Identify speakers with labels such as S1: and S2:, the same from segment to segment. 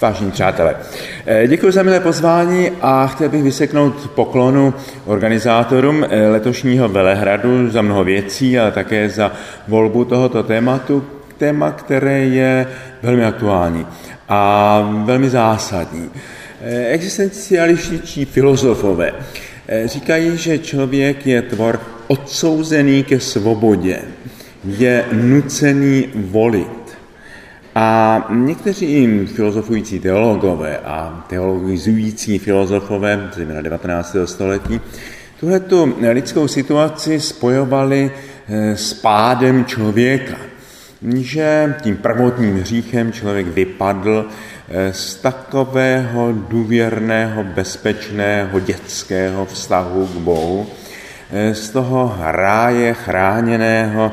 S1: Vážení přátelé, děkuji za milé pozvání a chtěl bych vyseknout poklonu organizátorům letošního Velehradu za mnoho věcí, ale také za volbu tohoto téma, které je velmi aktuální a velmi zásadní. Existencialističtí filozofové říkají, že člověk je tvor odsouzený ke svobodě, je nucený volit. A někteří filozofující teologové a teologizující filozofové, zejména 19. století, tuhletu lidskou situaci spojovali s pádem člověka, že tím prvotním hříchem člověk vypadl z takového důvěrného, bezpečného, dětského vztahu k Bohu, z toho ráje chráněného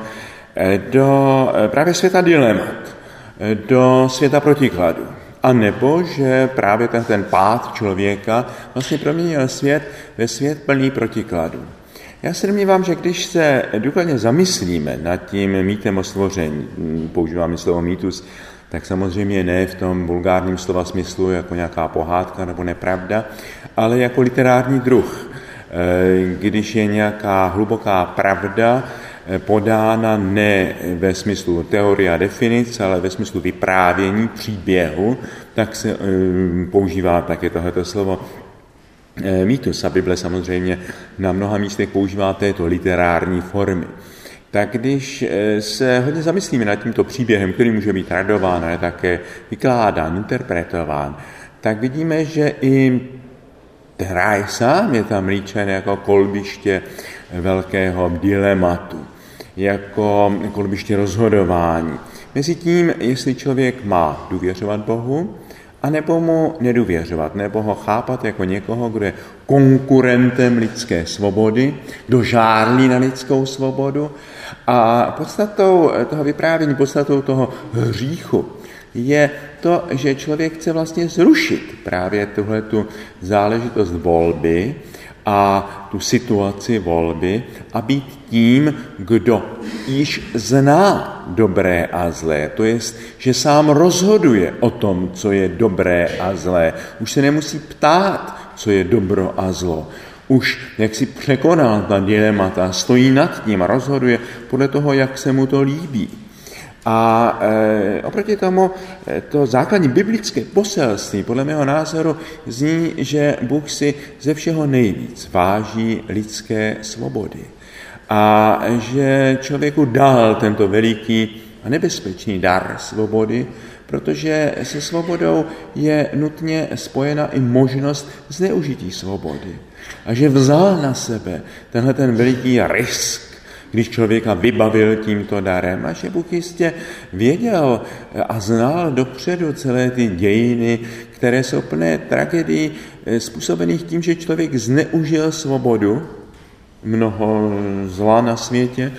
S1: do právě světa dilemat, do světa protikladu. A nebo, že právě ten pád člověka vlastně proměnil svět ve svět plný protikladů. Já se domnívám, že když se důkladně zamyslíme nad tím mýtem o stvoření, používáme slovo mýtus, tak samozřejmě ne v tom vulgárním slova smyslu jako nějaká pohádka nebo nepravda, ale jako literární druh. Když je nějaká hluboká pravda podána ne ve smyslu teorie a definic, ale ve smyslu vyprávění, příběhu, tak se používá také tohleto slovo mýtus. A Bible samozřejmě na mnoha místech používá této literární formy. Tak když se hodně zamyslíme nad tímto příběhem, který může být radován, ale také vykládán, interpretován, tak vidíme, že i ráj sám je tam líčen jako kolbiště velkého dilematu, jako kolbiště rozhodování. Mezi tím, jestli člověk má důvěřovat Bohu, anebo mu nedůvěřovat, nebo ho chápat jako někoho, kdo je konkurentem lidské svobody, kdo žárlí na lidskou svobodu. A podstatou toho vyprávění, podstatou toho hříchu je to, že člověk chce vlastně zrušit právě tuhletu záležitost volby a tu situaci volby a být tím, kdo již zná dobré a zlé. To jest, že sám rozhoduje o tom, co je dobré a zlé. Už se nemusí ptát, co je dobro a zlo. Už jak si překonal ta dilemata, stojí nad tím a rozhoduje podle toho, jak se mu to líbí. A oproti tomu to základní biblické poselství podle mého názoru zní, že Bůh si ze všeho nejvíc váží lidské svobody a že člověku dal tento veliký a nebezpečný dar svobody, protože se svobodou je nutně spojena i možnost zneužití svobody. A že vzal na sebe tenhle ten veliký risk, když člověka vybavil tímto darem, a že Bůh jistě věděl a znal dopředu celé ty dějiny, které jsou plné tragédií způsobených tím, že člověk zneužil svobodu. Mnoho zla na světě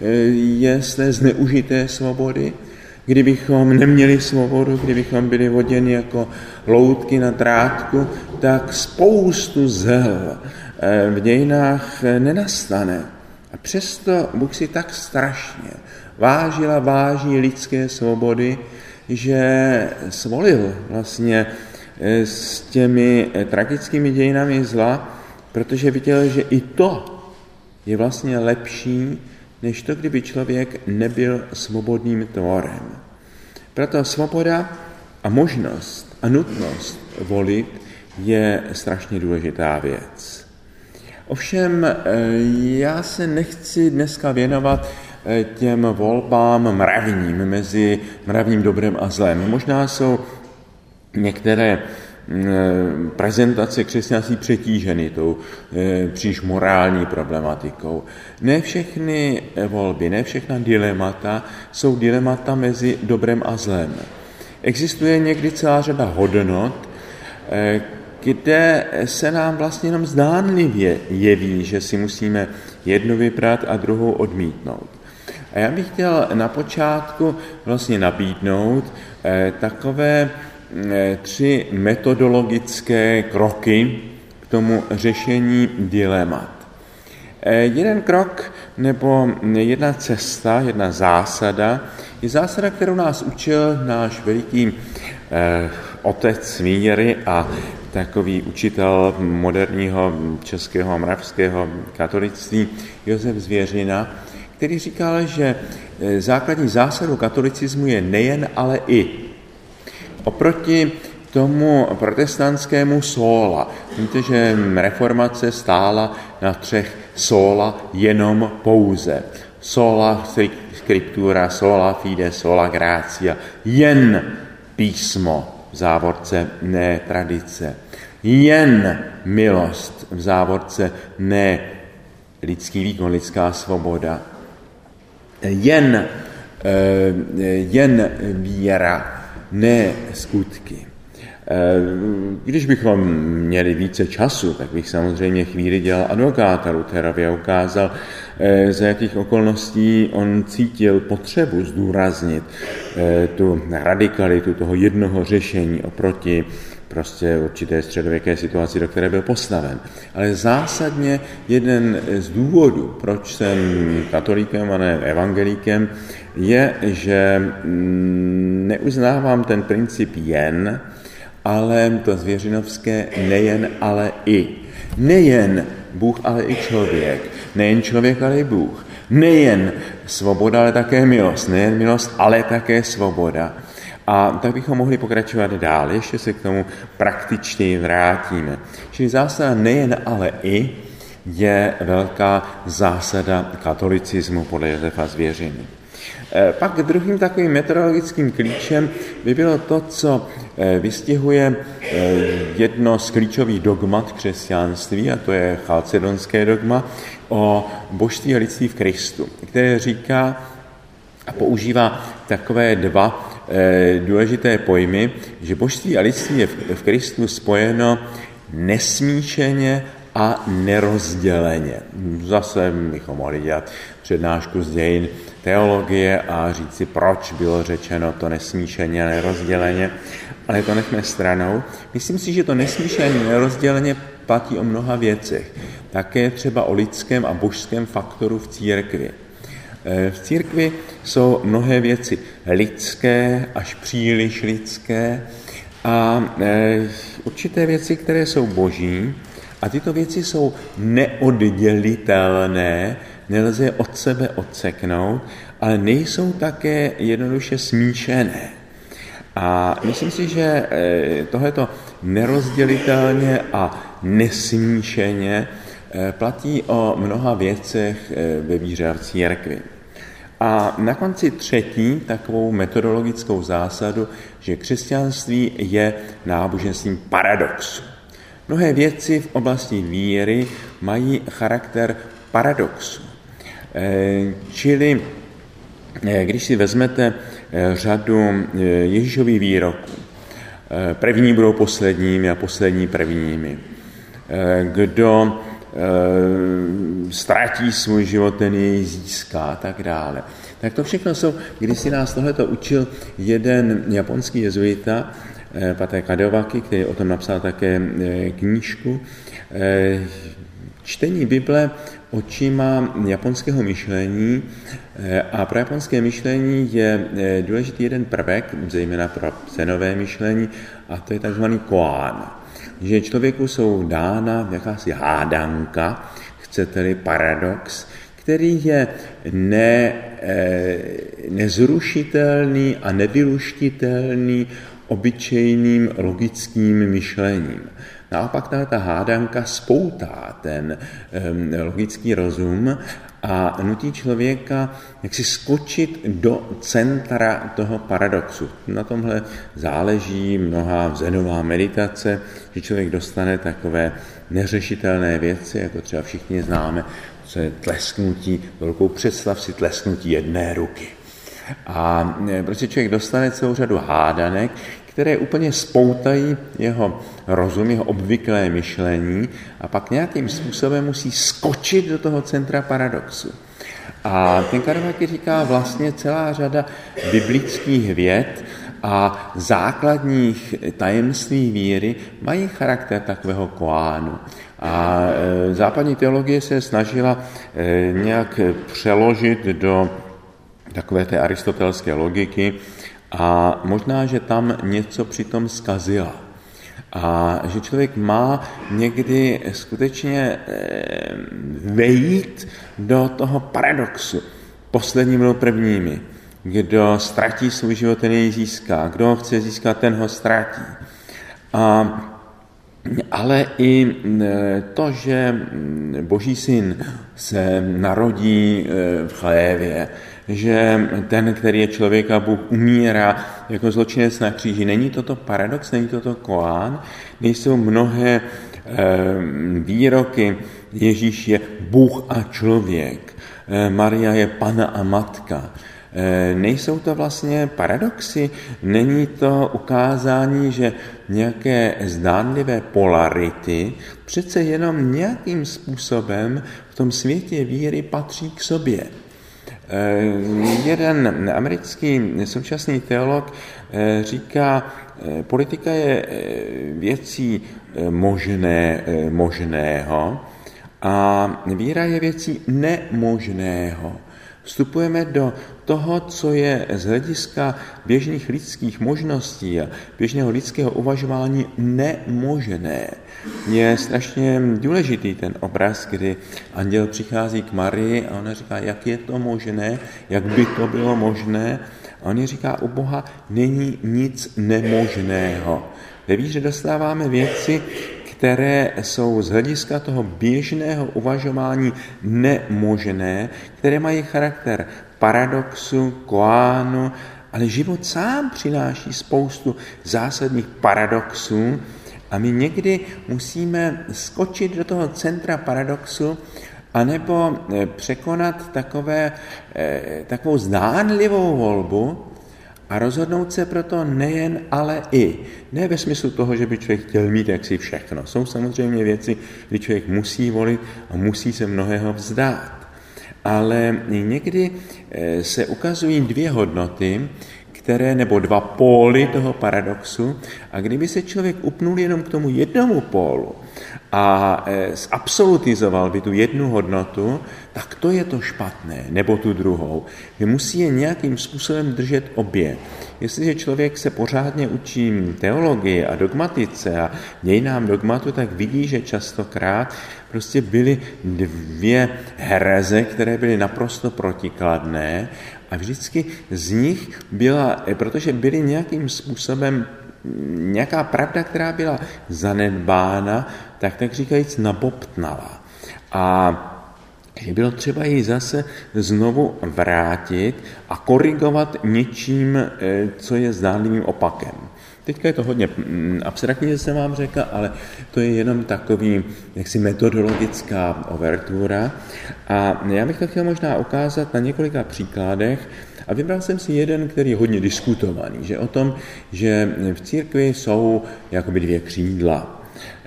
S1: je z té zneužité svobody. Kdybychom neměli svobodu, kdybychom byli voděni jako loutky na drátku, tak spoustu zel v dějinách nenastane. A přesto Bůh si tak strašně váží lidské svobody, že svolil vlastně s těmi tragickými dějinami zla, protože viděl, že i to je vlastně lepší, než to, kdyby člověk nebyl svobodným tvorem. Proto svoboda a možnost a nutnost volit je strašně důležitá věc. Ovšem, já se nechci dneska věnovat těm volbám mravním, mezi mravním dobrem a zlem. Možná jsou některé prezentace křesťanství přetíženy tou příliš morální problematikou. Ne všechny volby, ne všechna dilemata jsou dilemata mezi dobrem a zlem. Existuje někdy celá řada hodnot, kde se nám vlastně jenom zdánlivě jeví, že si musíme jednu vybrat a druhou odmítnout. A já bych chtěl na počátku vlastně nabídnout takové 3 metodologické kroky k tomu řešení dilemat. Jeden krok nebo jedna cesta, jedna zásada, je zásada, kterou nás učil náš veliký otec víry a takový učitel moderního českého a moravského katolictví Josef Zvěřina, který říkal, že základní zásadou katolicismu je nejen, ale i. Oproti tomu protestantskému sola. Víte, že reformace stála na 3 sola, jenom pouze. Sola scriptura, sola fide, sola gratia. Jen písmo, v závorce ne tradice. Jen milost, v závorce ne lidský výkon, lidská svoboda. Jen víra, ne skutky. Když bychom měli více času, tak bych samozřejmě chvíli dělal advokáta Lutherovi a ukázal, za jakých okolností on cítil potřebu zdůraznit tu radikalitu toho jednoho řešení oproti prostě určité středověké situaci, do které byl postaven. Ale zásadně jeden z důvodů, proč jsem katolíkem a ne evangelíkem, je, že neuznávám ten princip jen, ale to zvěřinovské nejen, ale i. Nejen Bůh, ale i člověk. Nejen člověk, ale i Bůh. Nejen svoboda, ale také milost. Nejen milost, ale také svoboda. A tak bychom mohli pokračovat dál. Ještě se k tomu praktičtěji vrátíme. Čili zásada nejen, ale i je velká zásada katolicismu podle Josefa Zvěřiny. Pak druhým takovým metodologickým klíčem by bylo to, co vystihuje jedno z klíčových dogmat křesťanství, a to je chalcedonské dogma o božství a lidství v Kristu, které říká a používá takové 2 důležité pojmy, že božství a lidství je v Kristu spojeno nesmíšeně a nerozděleně. Zase bychom mohli dělat přednášku z dějin teologie a říct si, proč bylo řečeno to nesmíšeně a nerozděleně, ale to nechme stranou. Myslím si, že to nesmíšeně a nerozděleně platí o mnoha věcech. Také třeba o lidském a božském faktoru v církvi. V církvi jsou mnohé věci lidské, až příliš lidské a určité věci, které jsou boží, a tyto věci jsou neoddělitelné, nelze je od sebe odseknout, ale nejsou také jednoduše smíšené. A myslím si, že tohleto nerozdělitelně a nesmíšeně platí o mnoha věcech ve víře a v církvi. A na konci třetí takovou metodologickou zásadu, že křesťanství je náboženstvím paradoxu. Mnohé věci v oblasti víry mají charakter paradoxu. Čili když si vezmete řadu Ježíšových výroků, první budou posledními a poslední prvními. Kdo ztratí svůj život, ten jej získá a tak dále. Tak to všechno jsou, když si nás tohleto učil jeden japonský jezuita, pater Kadewaki, který o tom napsal také knížku, čtení Bible očima japonského myšlení a pro japonské myšlení je důležitý jeden prvek, zejména pro zenové myšlení, a to je takzvaný koan. Že člověku jsou dána jakási hádanka, chcete-li paradox, který je nezrušitelný a nevyluštitelný obyčejným logickým myšlením. Naopak ta hádanka spoutá ten logický rozum a nutí člověka jaksi skočit do centra toho paradoxu. Na tomhle záleží mnohá zenová meditace, že člověk dostane takové neřešitelné věci, jako třeba všichni známe, co je tlesknutí, velkou představ si tlesknutí jedné ruky. A prostě člověk dostane celou řadu hádanek, které úplně spoutají jeho rozum, jeho obvyklé myšlení a pak nějakým způsobem musí skočit do toho centra paradoxu. A ten Kadewaki říká vlastně celá řada biblických vět a základních tajemství víry mají charakter takového koánu. A západní teologie se snažila nějak přeložit do takové té aristotelské logiky A možná, že tam něco přitom zkazila. A že člověk má někdy skutečně vejít do toho paradoxu. Poslední budou prvními. Kdo ztratí svůj život, ten jej získá. Kdo ho chce získat, ten ho ztratí. Ale i to, že Boží syn se narodí v chlévě, že ten, který je člověk a Bůh, umírá jako zločinec na kříži. Není toto paradox, není toto koán? Nejsou mnohé výroky, Ježíš je Bůh a člověk, Maria je Panna a matka. Nejsou to vlastně paradoxy? Není to ukázání, že nějaké zdánlivé polarity přece jenom nějakým způsobem v tom světě víry patří k sobě? Jeden americký současný teolog říká, politika je věcí možného a víra je věcí nemožného. Vstupujeme do toho, co je z hlediska běžných lidských možností a běžného lidského uvažování nemožné. Je strašně důležitý ten obraz, kdy anděl přichází k Marii a ona říká, jak je to možné, jak by to bylo možné. A on říká, u Boha není nic nemožného. Ve víře dostáváme věci, které jsou z hlediska toho běžného uvažování nemožné, které mají charakter paradoxu, koánu, ale život sám přináší spoustu zásadních paradoxů a my někdy musíme skočit do toho centra paradoxu anebo překonat takovou zdánlivou volbu a rozhodnout se proto nejen, ale i. Ne ve smyslu toho, že by člověk chtěl mít jaksi všechno. Jsou samozřejmě věci, kdy člověk musí volit a musí se mnohého vzdát. Ale někdy se ukazují dvě hodnoty, nebo dva póly toho paradoxu a kdyby se člověk upnul jenom k tomu jednomu pólu a absolutizoval by tu jednu hodnotu, tak to je to špatné, nebo tu druhou. Že musí je nějakým způsobem držet obě. Jestliže člověk se pořádně učí teologii a dogmatice a dějinám dogmatu, tak vidí, že častokrát prostě byly dvě hereze, které byly naprosto protikladné a vždycky z nich byla, protože byly nějakým způsobem nějaká pravda, která byla zanedbána, tak říkajíc nabobtnala. A že bylo třeba ji zase znovu vrátit a korigovat něčím, co je zdánlivým opakem. Teďka je to hodně abstraktní, že jsem vám řekl, ale to je jenom takový jaksi metodologická overtura. A já bych to chtěl možná ukázat na několika příkladech a vybral jsem si jeden, který je hodně diskutovaný, že o tom, že v církvi jsou jakoby dvě křídla,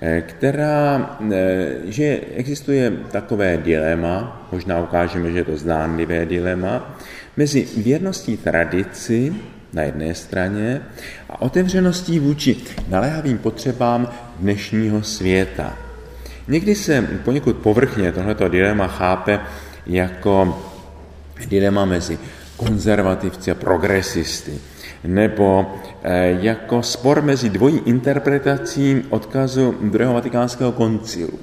S1: že existuje takové dilema, možná ukážeme, že je to zdánlivé dilema, mezi věrností tradici na jedné straně a otevřeností vůči naléhavým potřebám dnešního světa. Někdy se poněkud povrchně tohleto dilema chápe jako dilema mezi konzervativci a progresisty, nebo jako spor mezi dvojí interpretací odkazu druhého vatikánského koncilu.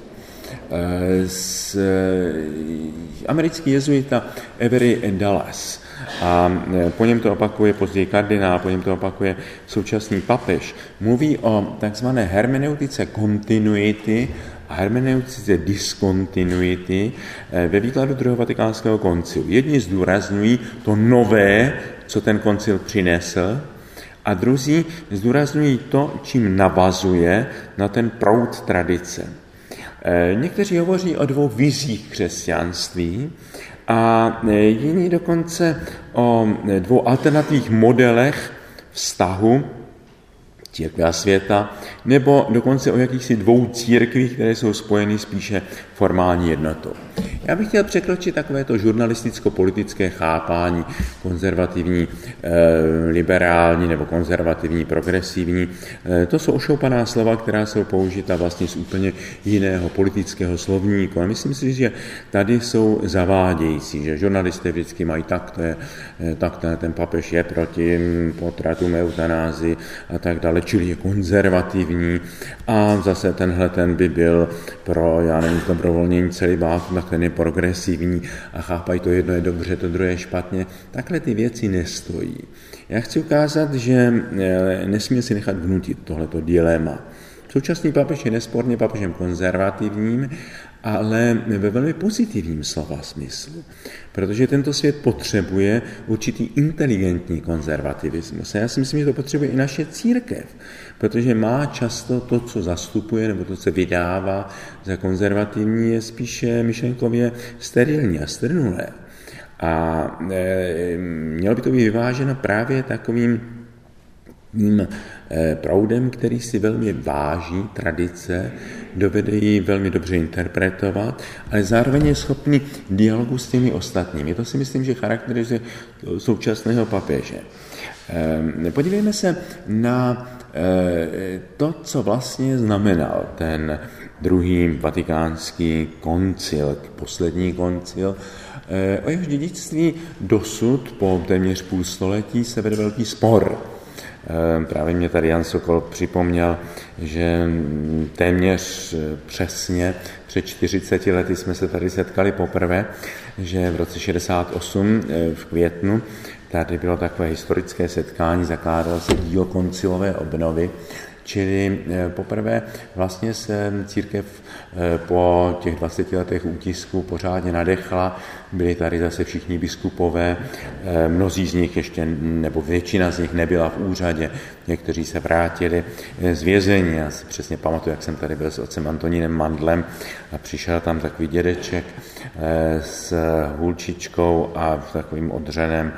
S1: Americký jezuita Avery Dallas a po něm to opakuje později kardinál, po něm to opakuje současný papež, mluví o takzvané hermeneutice kontinuity a hermeneutice diskontinuity ve výkladu druhého vatikánského koncilu. Jedni zdůrazňují to nové, co ten koncil přinesl, a druzí zdůrazňují to, čím navazuje na ten proud tradice. Někteří hovoří o dvou vizích křesťanství a jiní dokonce o dvou alternativních modelech vztahu církve a světa, nebo dokonce o jakýchsi dvou církvích, které jsou spojeny spíše formální jednotou. Já bych chtěl překročit takovéto žurnalisticko-politické chápání, konzervativní, liberální nebo konzervativní, progresivní. To jsou ošoupaná slova, která jsou použita vlastně z úplně jiného politického slovníku. A myslím si, že tady jsou zavádějící, že žurnalisté vždycky mají tak ten papež je proti potratům, eutanázii a tak dále, čili je konzervativní a zase ten by byl pro, já nevím, dobrovolnění celibátu, tak ten je progresivní a chápají to jedno je dobře, to druhé je špatně. Takhle ty věci nestojí. Já chci ukázat, že nesmí si nechat vnutit tohleto dilema. Současný papež je nesporně papežem konzervativním, ale ve velmi pozitivním slova smyslu, protože tento svět potřebuje určitý inteligentní konzervativismus. A já si myslím, že to potřebuje i naše církev, protože má často to, co zastupuje, nebo to, co vydává za konzervativní, je spíše myšlenkově sterilní a strnulé. A mělo by to být vyváženo právě takovým proudem, který si velmi váží tradice, dovede ji velmi dobře interpretovat, ale zároveň je schopný dialogu s těmi ostatními. To si myslím, že charakterizuje současného papeže. Podívejme se na to, co vlastně znamenal ten druhý vatikánský koncil, poslední koncil. O jehož dědictví dosud po téměř půl století se vede velký spor. Právě mě tady Jan Sokol připomněl, že téměř přesně před 40 lety jsme se tady setkali poprvé, že v roce 68 v květnu tady bylo takové historické setkání, zakládalo se dílo koncilové obnovy, čili poprvé vlastně se církev po těch 20 letech útisku pořádně nadechla. Byli tady zase všichni biskupové, mnozí z nich ještě, nebo většina z nich nebyla v úřadě, někteří se vrátili z vězení. Já si přesně pamatuju, jak jsem tady byl s otcem Antonínem Mandlem a přišel tam takový dědeček s hůlčičkou a v takovým odřeném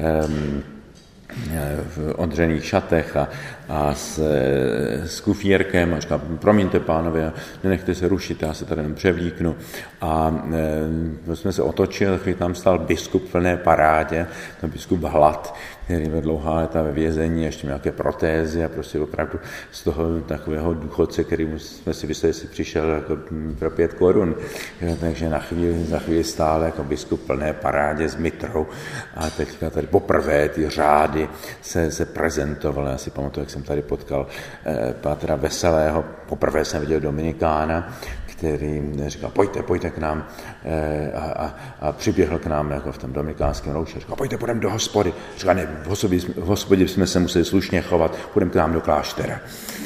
S1: v odřených šatech a s kufírkem a říká, promiňte pánové, nenechte se rušit, já se tady jenom převlíknu. A jsme se otočili, chvíli tam stál biskup v plné parádě, ten biskup Hlad, který byl dlouhá léta ve vězení, ještě nějaké protézy a prostě opravdu z toho takového důchodce, který jsme si mysleli, že si přišel jako pro 5 korun. Takže za chvíli stál jako biskup v plné parádě s mitrou a teďka tady poprvé ty řády se prezentovaly. Já si pamatuju, jak jsem tady potkal pátra Veselého, poprvé jsem viděl Dominikána, který říkal, pojďte k nám a přiběhl k nám jako v tom dominikánském rouše. Říkal, půjdeme do hospody. Říkal, ne, v hospodě jsme se museli slušně chovat, půjdeme k nám do kláštera.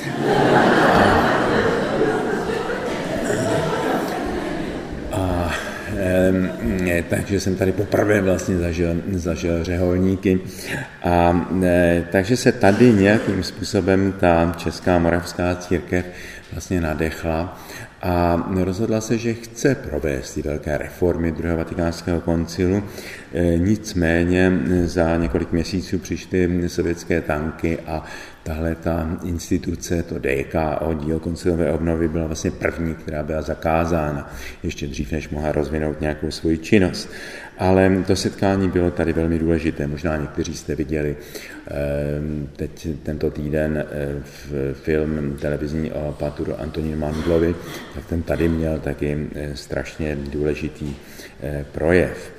S1: Takže jsem tady poprvé vlastně zažil řeholníky. Takže se tady nějakým způsobem ta česká moravská církev vlastně nadechla a rozhodla se, že chce provést ty velké reformy druhého vatikánského koncilu. Nicméně za několik měsíců přišly sovětské tanky a tahle ta instituce, to DKO, dílo koncilové obnovy, byla vlastně první, která byla zakázána, ještě dřív, než mohla rozvinout nějakou svoji činnost. Ale to setkání bylo tady velmi důležité. Možná někteří jste viděli teď tento týden film televizní o pátru Antonínu Mandlovi, tak ten tady měl taky strašně důležitý projev.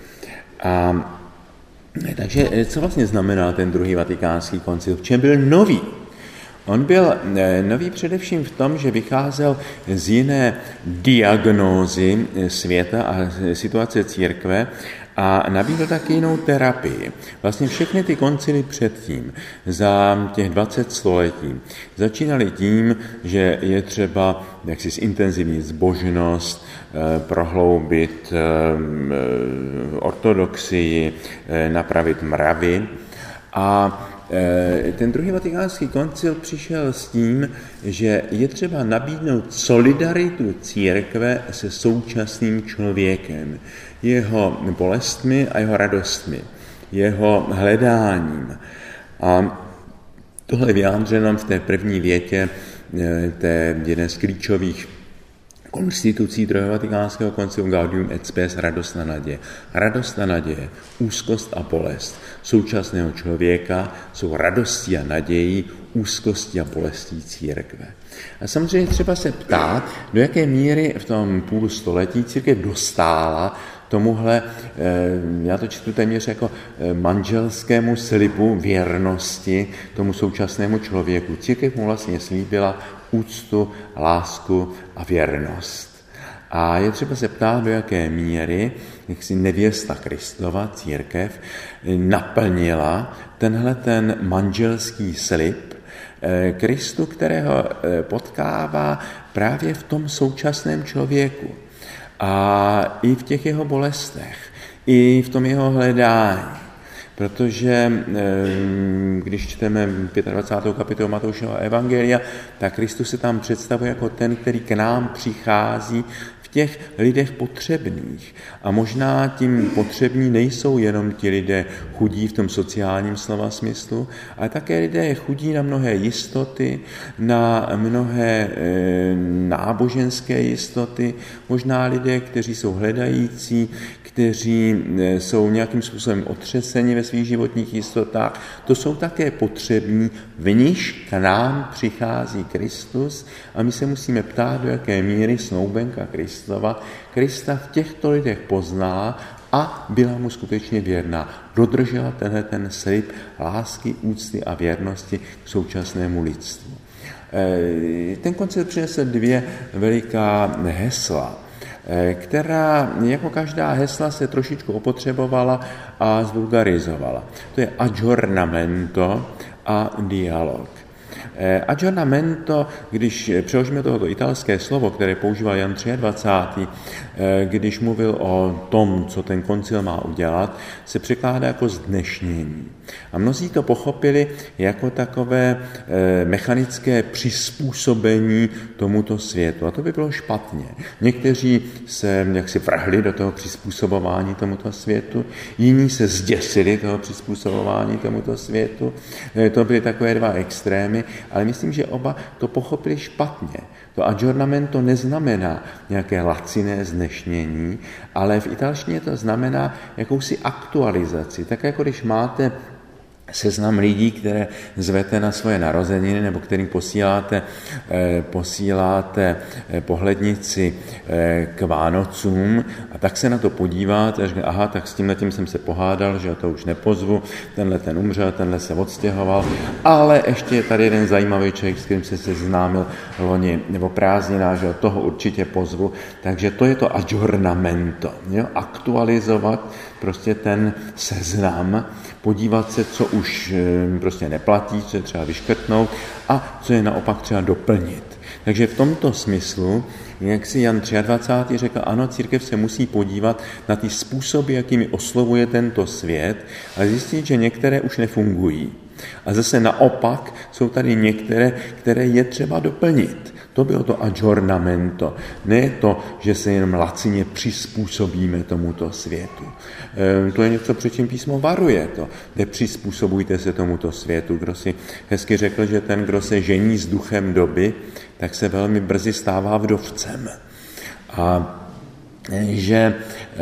S1: Takže co vlastně znamená ten druhý vatikánský koncil? V čem byl nový? On byl nový především v tom, že vycházel z jiné diagnózy světa a situace církve a nabídl taky jinou terapii. Vlastně všechny ty koncily předtím, za těch 20 století, začínaly tím, že je třeba jaksi zintenzivnit zbožnost, prohloubit ortodoxii, napravit mravy. A ten druhý vatikánský koncil přišel s tím, že je třeba nabídnout solidaritu církve se současným člověkem, jeho bolestmi a jeho radostmi, jeho hledáním. A tohle je vyjádřeno v té první větě té jedné z klíčových konstitucí druhého vatikánského koncilu Gaudium et Spes radostná naděje. Radostná naděje, úzkost a bolest současného člověka jsou radostí a nadějí, úzkostí a bolestí církve. A samozřejmě třeba se ptát, do jaké míry v tom půl století církev dostála tomuhle, já to čtu téměř jako manželskému slibu věrnosti tomu současnému člověku. Církev mu vlastně slíbila úctu, lásku a věrnost. A je třeba se ptát, do jaké míry, jak si nevěsta Kristova, církev, naplnila tenhle ten manželský slib Kristu, kterého potkává právě v tom současném člověku. A i v těch jeho bolestech, i v tom jeho hledání. Protože když čteme 25. kapitolu Matoušova evangelia, tak Kristus se tam představuje jako ten, který k nám přichází v těch lidech potřebných. A možná tím potřební nejsou jenom ti lidé chudí v tom sociálním slova smyslu, ale také lidé chudí na mnohé jistoty, na mnohé náboženské jistoty, možná lidé, kteří jsou hledající, kteří jsou nějakým způsobem otřeseni ve svých životních jistotách. To jsou také potřební, v níž k nám přichází Kristus a my se musíme ptát, do jaké míry snoubenka Krista v těchto lidech pozná a byla mu skutečně věrná. Dodržela ten slib lásky, úcty a věrnosti k současnému lidstvu. Ten koncil přinesl dvě veliká hesla, která jako každá hesla se trošičku opotřebovala a zvulgarizovala. To je aggiornamento a dialog. Aggiornamento, když přeložíme tohoto italské slovo, které používal Jan 23., když mluvil o tom, co ten koncil má udělat, se překládá jako zdnešnění. A mnozí to pochopili jako takové mechanické přizpůsobení tomuto světu. A to by bylo špatně. Někteří se jaksi vrhli do toho přizpůsobování tomuto světu, jiní se zděsili toho přizpůsobování tomuto světu. To byly takové dva extrémy, ale myslím, že oba to pochopili špatně. To aggiornamento neznamená nějaké laciné znešnění, ale v italštině to znamená jakousi aktualizaci. Tak jako když máte seznam lidí, které zvete na svoje narozeniny nebo kterým posíláte pohlednici k Vánocům a tak se na to podíváte a řekne, aha, tak s tímhletím jsem se pohádal, že to už nepozvu, tenhle ten umřel, tenhle se odstěhoval, ale ještě je tady jeden zajímavý člověk, s kterým se seznámil loni nebo prázdnina, že toho určitě pozvu, takže to je to aggiornamento, jo? Aktualizovat prostě ten seznam, podívat se, co už prostě neplatí, co je třeba vyškrtnout a co je naopak třeba doplnit. Takže v tomto smyslu, jak si Jan 23. řekl, ano, církev se musí podívat na ty způsoby, jakými oslovuje tento svět a zjistit, že některé už nefungují. A zase naopak jsou tady některé, které je třeba doplnit. To bylo to aggiornamento. Ne to, že se jenom lacině přizpůsobíme tomuto světu. To je něco, před čím písmo varuje to. Nepřizpůsobujte se tomuto světu. Kdo si hezky řekl, že ten, kdo se žení s duchem doby, tak se velmi brzy stává vdovcem. A že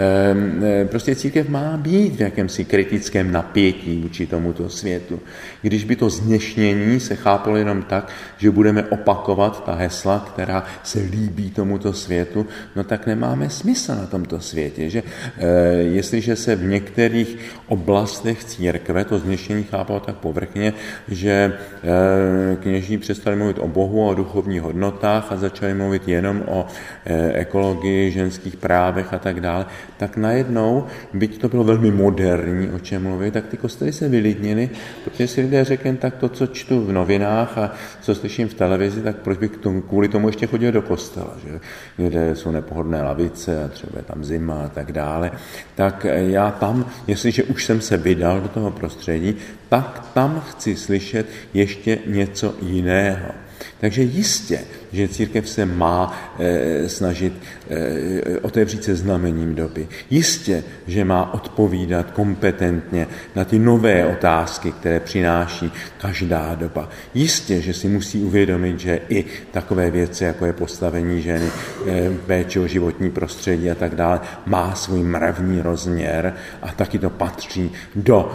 S1: prostě církev má být v jakémsi kritickém napětí vůči tomuto světu. Když by to znešnění se chápalo jenom tak, že budeme opakovat ta hesla, která se líbí tomuto světu, no tak nemáme smysl na tomto světě. Že jestliže se v některých oblastech církve to znešnění chápalo tak povrchně, že kněží přestali mluvit o Bohu, o duchovních hodnotách a začali mluvit jenom o ekologii, ženských právech a tak dále, tak najednou, byť to bylo velmi moderní, o čem mluvit, tak ty kostely se vylidnily, protože si lidé řekli, tak to, co čtu v novinách a co slyším v televizi, tak proč bych kvůli tomu ještě chodil do kostela, že? Kde jsou nepohodlné lavice a třeba je tam zima a tak dále, tak já tam, jestliže už jsem se vydal do toho prostředí, tak tam chci slyšet ještě něco jiného. Takže jistě, že církev se má snažit otevřít se znamením doby. Jistě, že má odpovídat kompetentně na ty nové otázky, které přináší každá doba. Jistě, že si musí uvědomit, že i takové věci, jako je postavení ženy, péče o životní prostředí a tak dále, má svůj mravní rozměr a taky to patří do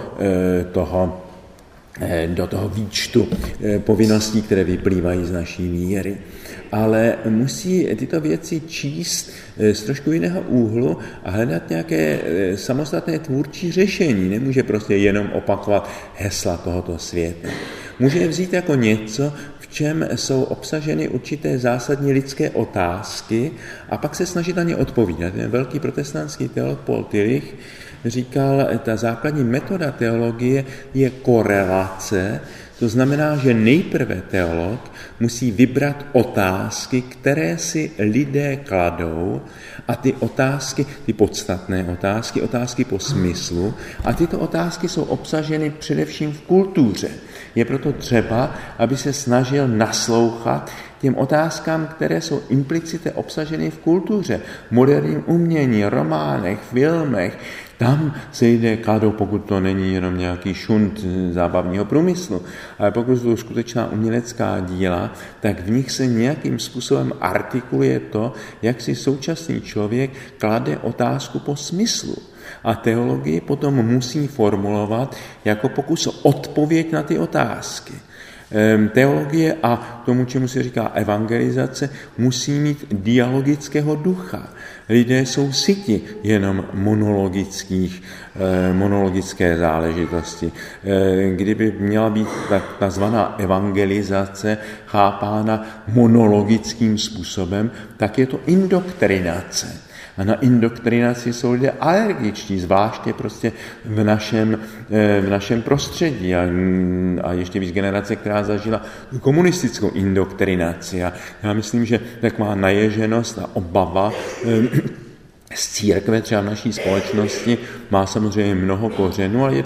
S1: toho výčtu povinností, které vyplývají z naší víry. Ale musí tyto věci číst z trošku jiného úhlu a hledat nějaké samostatné tvůrčí řešení. Nemůže prostě jenom opakovat hesla tohoto světa. Může je vzít jako něco, v čem jsou obsaženy určité zásadní lidské otázky a pak se snažit na ně odpovídat. Ten velký protestantský teolog Paul Tillich říkal, ta základní metoda teologie je korelace, to znamená, že nejprve teolog musí vybrat otázky, které si lidé kladou a ty otázky, ty podstatné otázky po smyslu a tyto otázky jsou obsaženy především v kultuře. Je proto třeba, aby se snažil naslouchat těm otázkám, které jsou implicitně obsaženy v kultuře, moderním umění, románech, filmech. Tam se lidé kladou, pokud to není jenom nějaký šunt zábavního průmyslu, ale pokud jsou skutečná umělecká díla, tak v nich se nějakým způsobem artikuluje to, jak si současný člověk klade otázku po smyslu. A teologii potom musí formulovat jako pokus o odpověď na ty otázky. Teologie a tomu, čemu se říká evangelizace, musí mít dialogického ducha. Lidé jsou syti jenom monologické záležitosti. Kdyby měla být takzvaná evangelizace chápána monologickým způsobem, tak je to indoktrinace. A na indoktrinaci jsou lidé alergičtí, zvláště prostě v našem prostředí a ještě víc generace, která zažila komunistickou indoktrinaci. A já myslím, že taková naježenost a obava z církve třeba v naší společnosti má samozřejmě mnoho kořenů, ale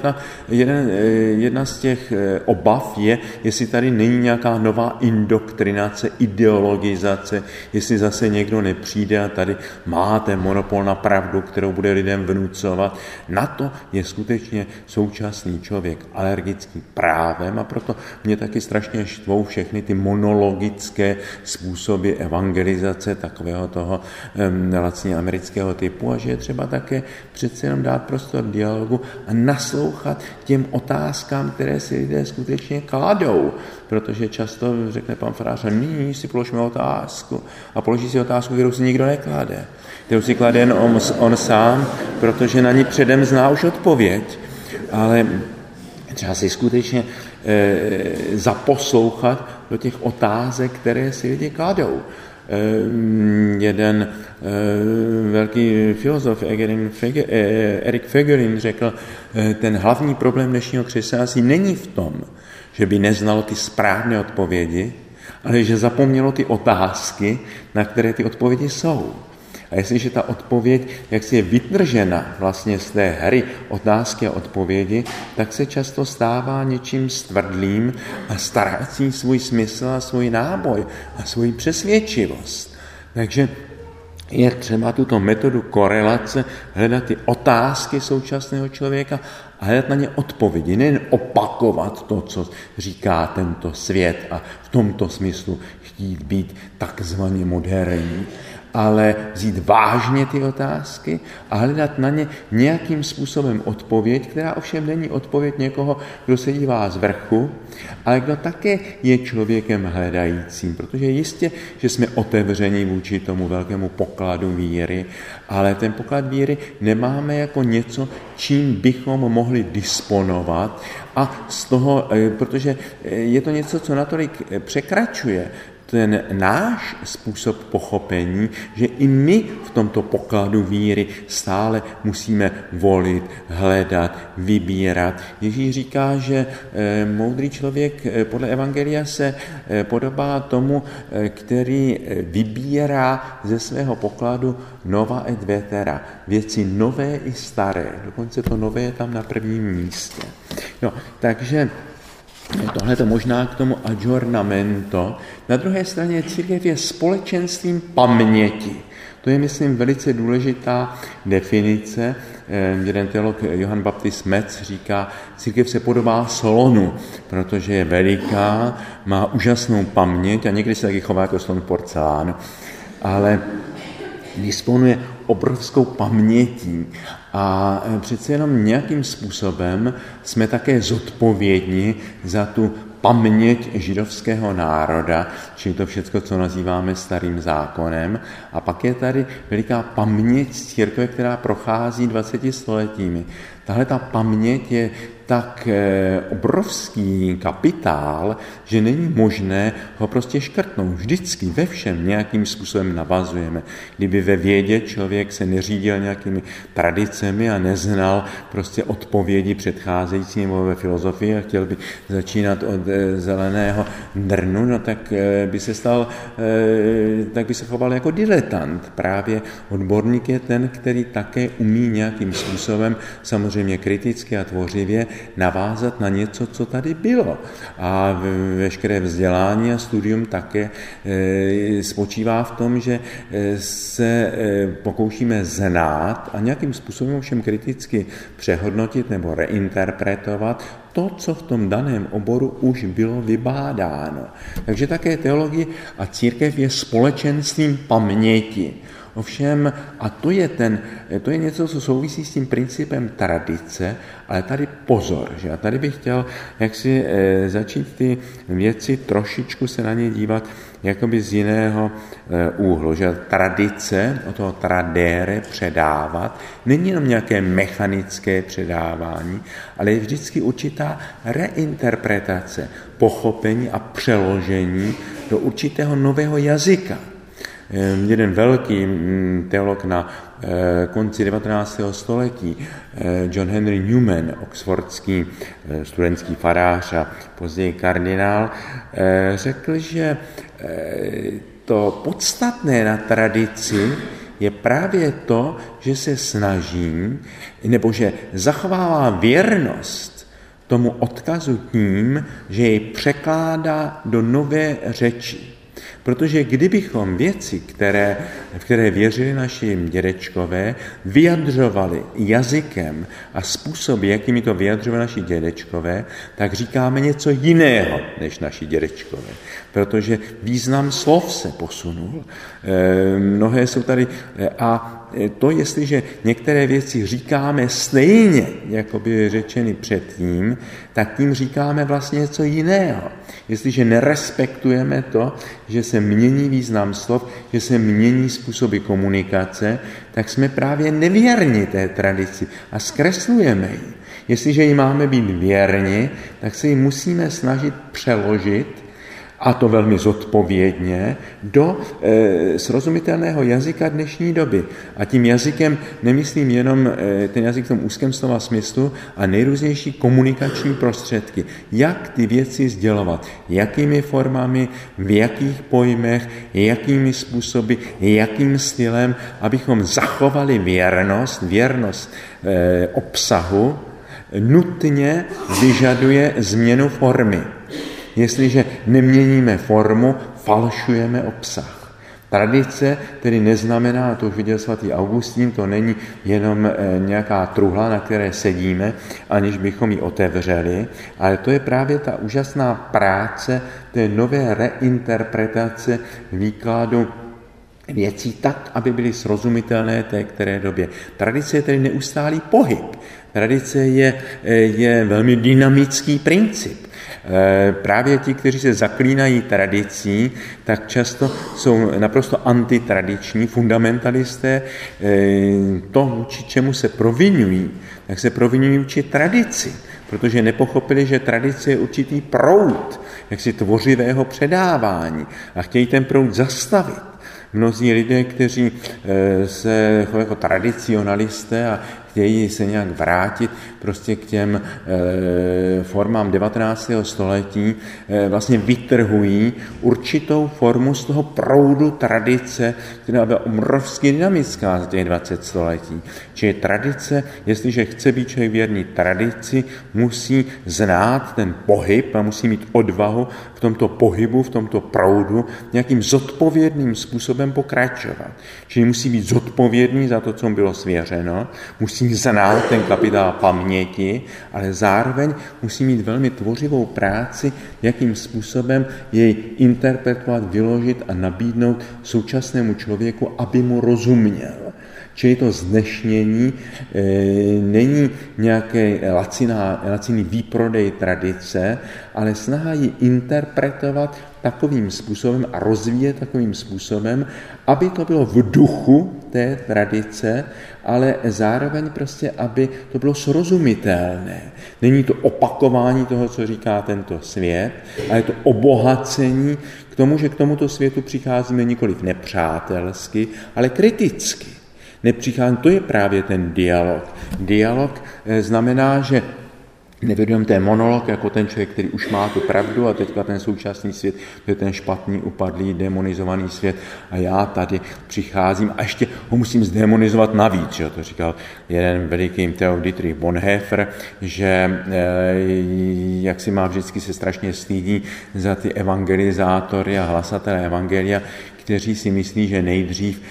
S1: jedna z těch obav je, jestli tady není nějaká nová indoktrinace, ideologizace, jestli zase někdo nepřijde a tady má ten monopol na pravdu, kterou bude lidem vnucovat. Na to je skutečně současný člověk alergický právem a proto mě taky strašně štvou všechny ty monologické způsoby evangelizace takového toho lacně amerického typu a že je třeba také přece jenom dát prostor dialogu a naslouchat těm otázkám, které si lidé skutečně kladou. Protože často řekne pan farář, nyní si položíme otázku a položí si otázku, kterou si nikdo neklade. Kterou si klade jen on sám, protože na ní předem zná už odpověď. Ale třeba si skutečně zaposlouchat do těch otázek, které si lidi kladou. Jeden velký filozof Erik Fögelin řekl, ten hlavní problém dnešního křesťanství není v tom, že by neznalo ty správné odpovědi, ale že zapomnělo ty otázky, na které ty odpovědi jsou. A jestliže ta odpověď, jak si je vytržena vlastně z té hry otázky a odpovědi, tak se často stává něčím stvrdlým a ztrácí svůj smysl a svůj náboj a svou přesvědčivost. Takže je třeba tuto metodu korelace hledat ty otázky současného člověka a hledat na ně odpovědi. Nejen opakovat to, co říká tento svět a v tomto smyslu chtít být takzvaně moderní, ale vzít vážně ty otázky a hledat na ně nějakým způsobem odpověď, která ovšem není odpověď někoho, kdo se dívá z vrchu, ale kdo také je člověkem hledajícím, protože jistě, že jsme otevřeni vůči tomu velkému pokladu víry, ale ten poklad víry nemáme jako něco, čím bychom mohli disponovat a z toho, protože je to něco, co natolik překračuje ten náš způsob pochopení, že i my v tomto pokladu víry stále musíme volit, hledat, vybírat. Ježíš říká, že moudrý člověk podle evangelia se podobá tomu, který vybírá ze svého pokladu nova et vetera, věci nové i staré. Dokonce to nové je tam na prvním místě. No, takže tohle to možná k tomu aggiornamento. Na druhé straně církev je společenstvím paměti. To je, myslím, velice důležitá definice. Jeden teolog Johann Baptist Metz říká, církev se podobá slonu, protože je veliká, má úžasnou paměť a někdy se taky chová jako slon porcelánu, ale disponuje obrovskou pamětí a přece jenom nějakým způsobem jsme také zodpovědní za tu paměť židovského národa, čili to všechno, co nazýváme starým zákonem. A pak je tady veliká paměť církve, která prochází 20 stoletími. Tahle ta paměť je tak obrovský kapitál, že není možné ho prostě škrtnout. Vždycky ve všem nějakým způsobem navazujeme. Kdyby ve vědě člověk se neřídil nějakými tradicemi a neznal prostě odpovědi předcházející nebo ve filozofii a chtěl by začínat od zeleného drnu, no tak by se choval jako diletant. Právě odborník je ten, který také umí nějakým způsobem, samozřejmě kriticky a tvořivě, navázat na něco, co tady bylo. A veškeré vzdělání a studium také spočívá v tom, že se pokoušíme znát a nějakým způsobem ovšem kriticky přehodnotit nebo reinterpretovat to, co v tom daném oboru už bylo vybádáno. Takže také teologie a církev je společenstvím paměti. Ovšem, a to je něco, co souvisí s tím principem tradice, ale tady pozor, že? A tady bych chtěl jaksi začít ty věci trošičku se na ně dívat jakoby z jiného úhlu, že tradice, o toho tradere, předávat, není jenom nějaké mechanické předávání, ale je vždycky určitá reinterpretace, pochopení a přeložení do určitého nového jazyka. Jeden velký teolog na konci 19. století, John Henry Newman, oxfordský studentský farář a později kardinál, řekl, že to podstatné na tradici je právě to, že se snažím, nebo že zachovává věrnost tomu odkazu tím, že jej překládá do nové řeči. Protože kdybychom věci, v které věřili naši dědečkové, vyjadřovali jazykem a způsoby, jakými to vyjadřovali naši dědečkové, tak říkáme něco jiného než naši dědečkové. Protože význam slov se posunul. Mnohé jsou tady a to, jestliže některé věci říkáme stejně, jako byly řečeny předtím, tak tím říkáme vlastně něco jiného. Jestliže nerespektujeme to, že se mění význam slov, že se mění způsoby komunikace, tak jsme právě nevěrni té tradici a zkreslujeme ji. Jestliže jí máme být věrni, tak se ji musíme snažit přeložit, a to velmi zodpovědně, do srozumitelného jazyka dnešní doby. A tím jazykem nemyslím jenom ten jazyk v tom úzkém slova smyslu a nejrůznější komunikační prostředky. Jak ty věci sdělovat, jakými formami, v jakých pojmech, jakými způsoby, jakým stylem, abychom zachovali věrnost obsahu, nutně vyžaduje změnu formy. Jestliže neměníme formu, falšujeme obsah. Tradice tedy neznamená, to už viděl svatý Augustín, to není jenom nějaká truhla, na které sedíme, aniž bychom ji otevřeli, ale to je právě ta úžasná práce té nové reinterpretace výkladu věcí tak, aby byly srozumitelné té které době. Tradice je tedy neustálý pohyb. Tradice je velmi dynamický princip. Právě ti, kteří se zaklínají tradicí, tak často jsou naprosto antitradiční fundamentalisté. To, vůči čemu se provinují, tak se provinují vůči tradici, protože nepochopili, že tradice je určitý proud jaksi tvořivého předávání a chtějí ten proud zastavit. Mnozí lidé, kteří se chovají jako tradicionalisté a chtějí se nějak vrátit prostě k těm formám 19. století, vlastně vytrhují určitou formu z toho proudu tradice, která byla obrovsky dynamická za těch 20 století. Čili tradice, jestliže chce být člověk věrný tradici, musí znát ten pohyb a musí mít odvahu v tomto pohybu, v tomto proudu nějakým zodpovědným způsobem pokračovat. Čili musí být zodpovědný za to, co mu bylo svěřeno, musí znát ten kapitál paměti, ale zároveň musí mít velmi tvořivou práci, jakým způsobem jej interpretovat, vyložit a nabídnout současnému člověku, aby mu rozuměl. Čili to zdnešnění není nějaký laciný výprodej tradice, ale snaha ji interpretovat takovým způsobem a rozvíjet takovým způsobem, aby to bylo v duchu té tradice, ale zároveň prostě, aby to bylo srozumitelné. Není to opakování toho, co říká tento svět, ale je to obohacení k tomu, že k tomuto světu přicházíme nikoliv nepřátelsky, ale kriticky. To je právě ten dialog. Dialog znamená, že nevědom ten monolog jako ten člověk, který už má tu pravdu a teďka ten současný svět, to je ten špatný, upadlý, demonizovaný svět a já tady přicházím a ještě ho musím zdemonizovat navíc. Že? To říkal jeden veliký teolog Dietrich Bonhoeffer, že jak si má vždycky se strašně stydí za ty evangelizátory a hlasatele evangelia, kteří si myslí, že nejdřív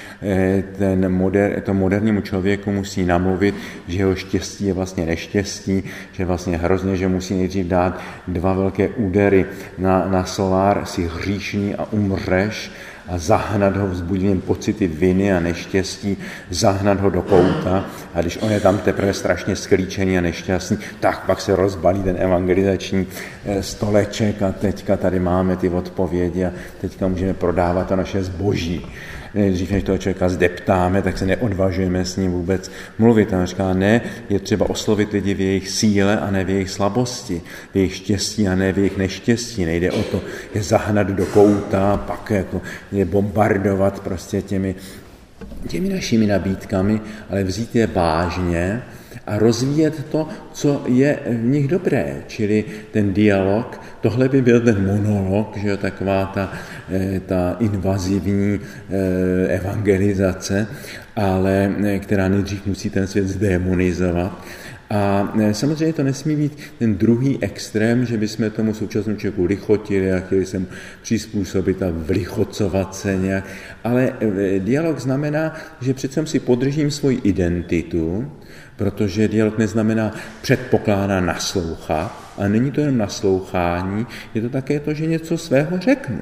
S1: tomu modernímu člověku musí namluvit, že jeho štěstí je vlastně neštěstí, že vlastně hrozně, že musí nejdřív dát 2 velké údery na solár, si hříšný a umřeš, a zahnat ho vzbudivým pocity viny a neštěstí, zahnat ho do kouta a když on je tam teprve strašně sklíčený a nešťastný, tak pak se rozbalí ten evangelizační stoleček a teďka tady máme ty odpovědi a teďka můžeme prodávat to naše zboží. Dřív než toho člověka zdeptáme, tak se neodvažujeme s ním vůbec mluvit. A on říká, ne, je třeba oslovit lidi v jejich síle a ne v jejich slabosti, v jejich štěstí a ne v jejich neštěstí. Nejde o to je zahnat do kouta, pak jako je bombardovat prostě těmi našimi nabídkami, ale vzít je vážně a rozvíjet to, co je v nich dobré, čili ten dialog. Tohle by byl ten monolog, že jo, taková ta invazivní evangelizace, ale která nejdřív musí ten svět zdemonizovat. A samozřejmě to nesmí být ten druhý extrém, že bychom tomu současnému člověku lichotili a chtěli se mu přizpůsobit a vlichocovat se nějak. Ale dialog znamená, že přece si podržím svoji identitu, protože dialog neznamená předpokládá naslouchat, a není to jen naslouchání, je to také to, že něco svého řeknu.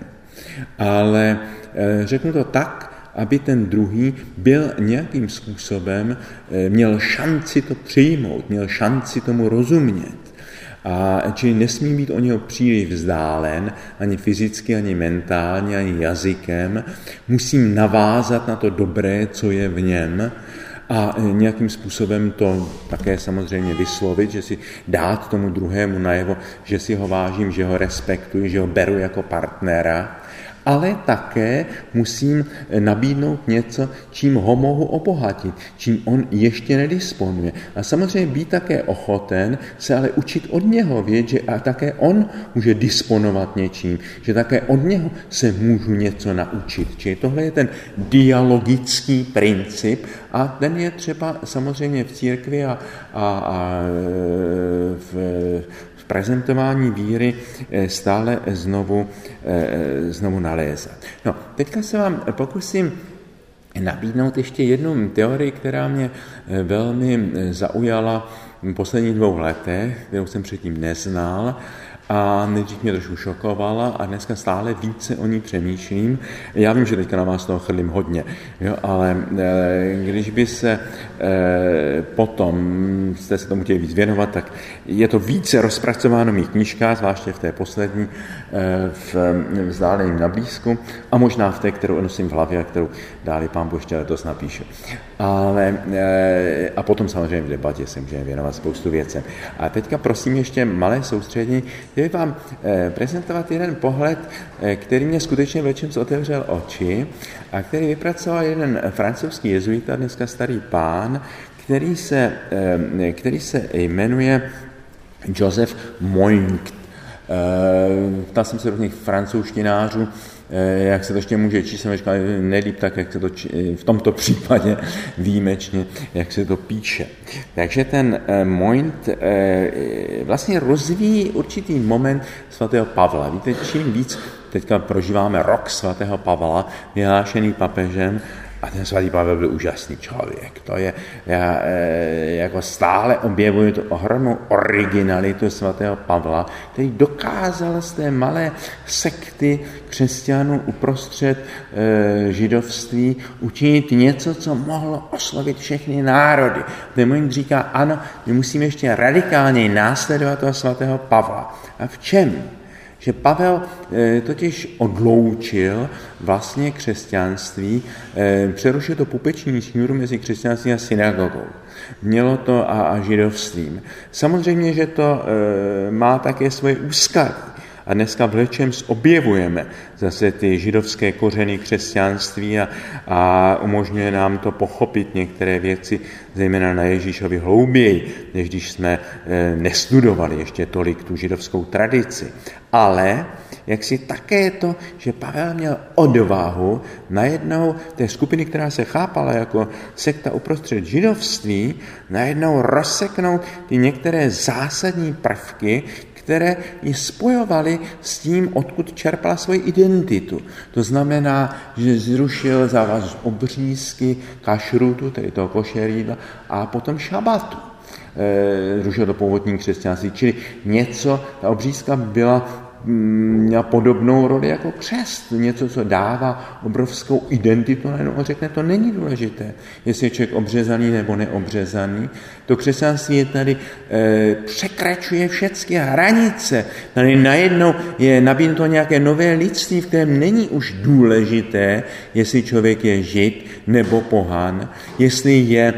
S1: Ale řeknu to tak, aby ten druhý byl nějakým způsobem, měl šanci to přijmout, měl šanci tomu rozumět. A čili nesmí být o něho příliš vzdálen, ani fyzicky, ani mentálně, ani jazykem. Musím navázat na to dobré, co je v něm, a nějakým způsobem to také samozřejmě vyslovit, že si dát tomu druhému najevo, že si ho vážím, že ho respektuji, že ho beru jako partnera, ale také musím nabídnout něco, čím ho mohu obohatit, čím on ještě nedisponuje. A samozřejmě být také ochoten se ale učit od něho, vědět, že a také on může disponovat něčím, že také od něho se můžu něco naučit. Čili tohle je ten dialogický princip a ten je třeba samozřejmě v církvi a v prezentování víry stále znovu nalézat. No, teďka se vám pokusím nabídnout ještě jednu teorii, která mě velmi zaujala v posledních 2 letech, kterou jsem předtím neznal, a nejdřív mě trošku šokovala a dneska stále více o ní přemýšlím. Já vím, že teďka na vás toho chrlím hodně, jo, ale když by se potom jste se tomu chtěli víc věnovat, tak je to více rozpracováno v mých knížkách, zvláště v té poslední v Vzdáleným na blízku a možná v té, kterou nosím v hlavě a kterou dále Pán Bůh ještě letos napíše. A potom samozřejmě v debatě se můžeme věnovat spoustu věcem. A teďka prosím ještě malé soustředění, chtěl vám prezentovat jeden pohled, který mě skutečně večer otevřel oči a který vypracoval jeden francouzský jezuita, dneska starý pán, který se jmenuje Joseph Moynihan. Ptal jsem se různých francouzštinářů, jak se to ještě může číst, jsem říkal, nelíp tak, jak se to v tomto případě výjimečně, jak se to píše. Takže ten Moynihan vlastně rozvíjí určitý moment svatého Pavla. Víte, čím víc teďka prožíváme rok svatého Pavla, vyhlášený papežem, a ten svatý Pavel byl úžasný člověk. To je, já jako stále objevuji tu ohromnou originalitu svatého Pavla, který dokázal z té malé sekty křesťanů uprostřed židovství učinit něco, co mohlo oslovit všechny národy. Ten říká, ano, my musíme ještě radikálněji následovat toho svatého Pavla. A v čem? Že Pavel totiž odloučil vlastně křesťanství, přerušil to pupeční šňůru mezi křesťanstvím a synagogou. Mělo to a židovstvím. Samozřejmě, že to má také svoje úskalí. A dneska v lecčems objevujeme zase ty židovské kořeny křesťanství a umožňuje nám to pochopit některé věci, zejména na Ježíšovi hlouběji, než když jsme nestudovali ještě tolik tu židovskou tradici. Ale jak si také to, že Pavel měl odvahu najednou té skupiny, která se chápala jako sekta uprostřed židovství, najednou rozseknout ty některé zásadní prvky, které ji spojovaly s tím, odkud čerpala svoji identitu. To znamená, že zrušil závaz obřízky, kašrutu, tedy toho košerídla, a potom šabatu. Zrušil to původní křesťanství, čili něco, ta obřízka měla podobnou roli jako křest, něco, co dává obrovskou identitu, najednou on řekne, to není důležité, jestli je člověk obřezaný nebo neobřezaný. To křesťanství je tady, překračuje všechny hranice. Tady najednou je nabídnuto nějaké nové lidství, v kterém není už důležité, jestli člověk je žid nebo pohan, jestli je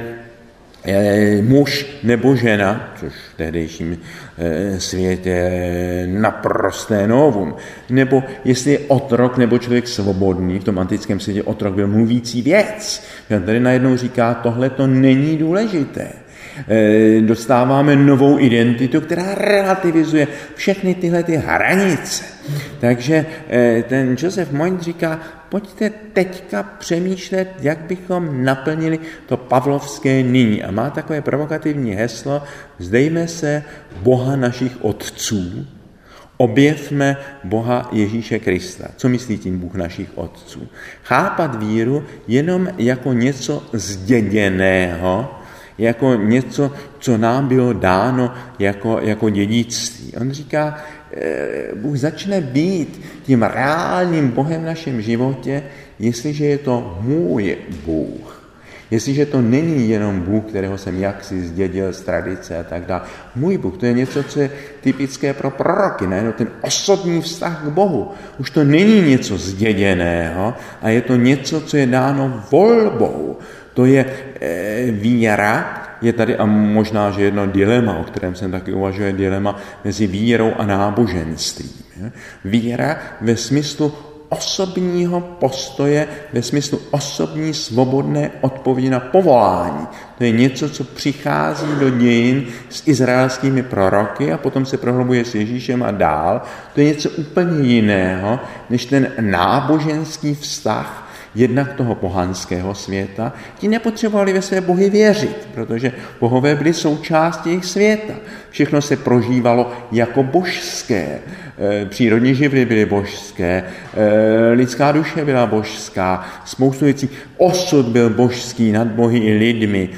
S1: muž nebo žena, což v tehdejším světě je naprosté novum, nebo jestli je otrok nebo člověk svobodný, v tom antickém světě otrok byl mluvící věc. Tady najednou říká, tohle to není důležité. Dostáváme novou identitu, která relativizuje všechny tyhle ty hranice. Takže ten Joseph Moynihan říká, pojďte teďka přemýšlet, jak bychom naplnili to pavlovské nyní. A má takové provokativní heslo, vzdejme se Boha našich otců, objevme Boha Ježíše Krista. Co myslí tím Bůh našich otců? Chápat víru jenom jako něco zděděného, jako něco, co nám bylo dáno jako dědictví. On říká, Bůh začne být tím reálným Bohem v našem životě, jestliže je to můj Bůh. Jestliže to není jenom Bůh, kterého jsem jaksi zdědil z tradice a tak dále. Můj Bůh, to je něco, co je typické pro proroky, najednou ten osobní vztah k Bohu. Už to není něco zděděného a je to něco, co je dáno volbou. To je víra, je tady a možná, že jedno dilema, o kterém jsem taky uvažuje, dilema mezi vírou a náboženstvím. Víra ve smyslu osobního postoje, ve smyslu osobní svobodné odpovědi na povolání. To je něco, co přichází do dějin s izraelskými proroky a potom se prohlubuje s Ježíšem a dál. To je něco úplně jiného, než ten náboženský vztah jednak toho pohanského světa. Ti nepotřebovali ve své bohy věřit, protože bohové byli součástí jejich světa. Všechno se prožívalo jako božské. Přírodní živly byly božské, lidská duše byla božská, spoustu věcí. Osud byl božský nad bohy i lidmi.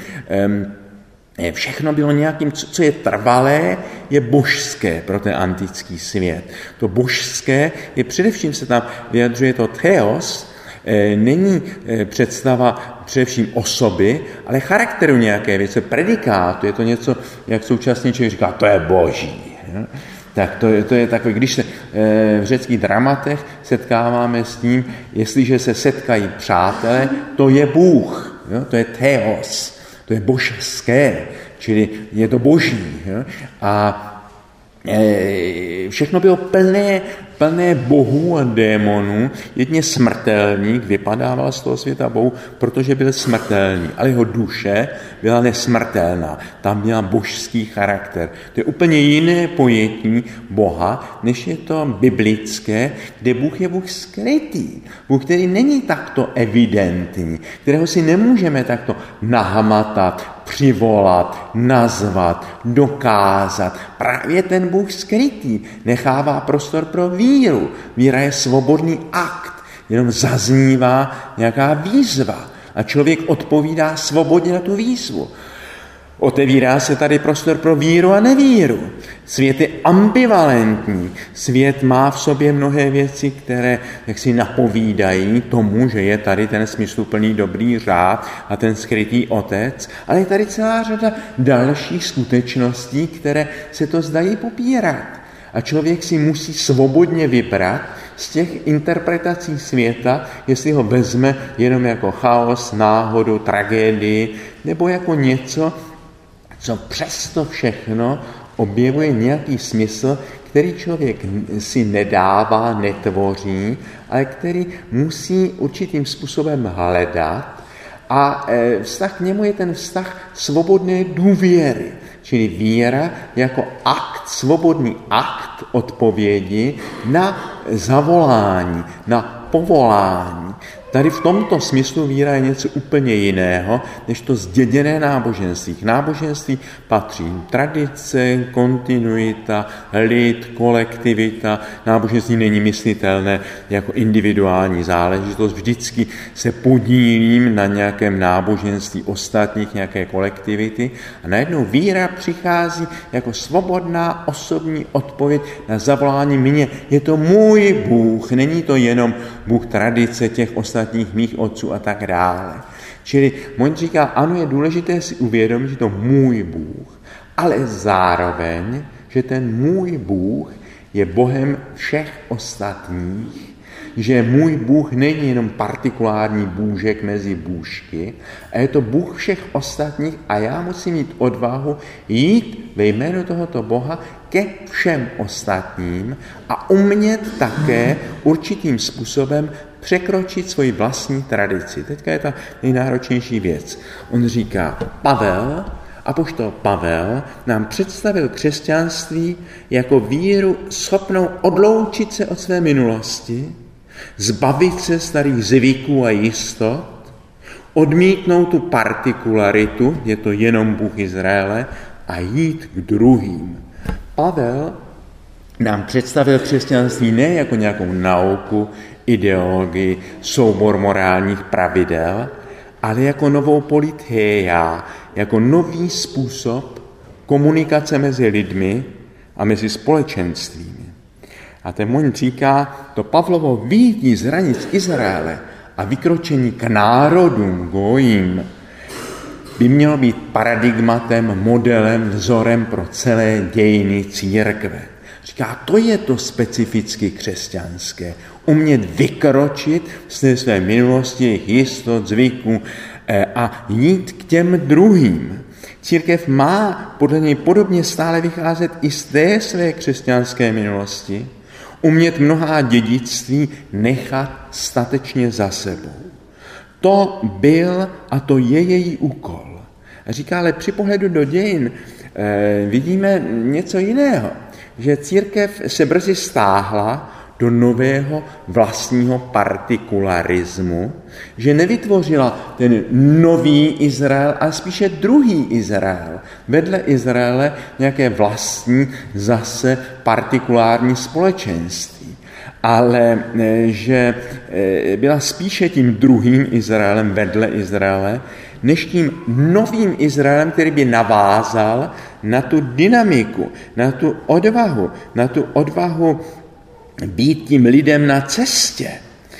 S1: Všechno bylo nějakým, co je trvalé, je božské pro ten antický svět. To božské je především, se tam vyjadřuje to theos, není představa především osoby, ale charakteru nějaké věci, predikátu. Je to něco, jak současně člověk říká, to je boží. Tak to je takové, když se v řeckých dramatech setkáváme s tím, jestliže se setkají přátelé, to je Bůh, to je theos, to je božské, čili je to boží. A všechno bylo plné bohů a démonů, jedině smrtelník vypadával z toho světa bohu, protože byl smrtelný, ale jeho duše byla nesmrtelná, tam měla božský charakter. To je úplně jiné pojetí Boha, než je to biblické, kde Bůh je Bůh skrytý, Bůh, který není takto evidentní, kterého si nemůžeme takto nahmatat, přivolat, nazvat, dokázat. Právě ten Bůh skrytý nechává prostor pro víru. Víra je svobodný akt, jenom zaznívá nějaká výzva a člověk odpovídá svobodně na tu výzvu. Otevírá se tady prostor pro víru a nevíru. Svět je ambivalentní. Svět má v sobě mnohé věci, které jaksi napovídají tomu, že je tady ten smysluplný dobrý řád a ten skrytý otec, ale je tady celá řada dalších skutečností, které se to zdají popírat. A člověk si musí svobodně vybrat z těch interpretací světa, jestli ho vezme jenom jako chaos, náhodu, tragédii, nebo jako něco, co přesto všechno objevuje nějaký smysl, který člověk si nedává, netvoří, ale který musí určitým způsobem hledat. A vztah k němu je ten vztah svobodné důvěry, čili víra jako akt, svobodný akt odpovědi na zavolání, na povolání. Tady v tomto smyslu víra je něco úplně jiného, než to zděděné náboženství. K náboženství patří tradice, kontinuita, lid, kolektivita. Náboženství není myslitelné jako individuální záležitost. Vždycky se podílím na nějakém náboženství ostatních, nějaké kolektivity. A najednou víra přichází jako svobodná osobní odpověď na zavolání mě. Je to můj Bůh, není to jenom Bůh tradice těch ostatních mých otců a tak dále. Čili on říká, ano, je důležité si uvědomit, že to můj Bůh, ale zároveň, že ten můj Bůh je Bohem všech ostatních, že můj Bůh není jenom partikulární bůžek mezi bůžky, a je to Bůh všech ostatních a já musím mít odvahu jít ve jménu tohoto Boha ke všem ostatním a umět také určitým způsobem překročit svoji vlastní tradici. Teďka je ta nejnáročnější věc. On říká, apoštol Pavel nám představil křesťanství jako víru schopnou odloučit se od své minulosti, zbavit se starých zvyků a jistot, odmítnout tu partikularitu, je to jenom Bůh Izraele, a jít k druhým. Pavel nám představil křesťanství ne jako nějakou nauku, ideologii, soubor morálních pravidel, ale jako novou politeia, jako nový způsob komunikace mezi lidmi a mezi společenstvími. A ten on říká, to Pavlovo vyjití z hranic Izraele a vykročení k národům, gojím, by mělo být paradigmatem, modelem, vzorem pro celé dějiny církve. Říká, to je to specificky křesťanské. Umět vykročit z té své minulosti, jejich jistot, zvyků a jít k těm druhým. Církev má podle něj podobně stále vycházet i z té své křesťanské minulosti, umět mnohá dědictví nechat statečně za sebou. To byl a to je její úkol. A říká, ale při pohledu do dějin vidíme něco jiného, že církev se brzy stáhla do nového vlastního partikularismu, že nevytvořila ten nový Izrael, ale spíše druhý Izrael. Vedle Izraele nějaké vlastní zase partikulární společenství. Ale že byla spíše tím druhým Izraelem vedle Izraele, než tím novým Izraelem, který by navázal na tu dynamiku, na tu odvahu být tím lidem na cestě,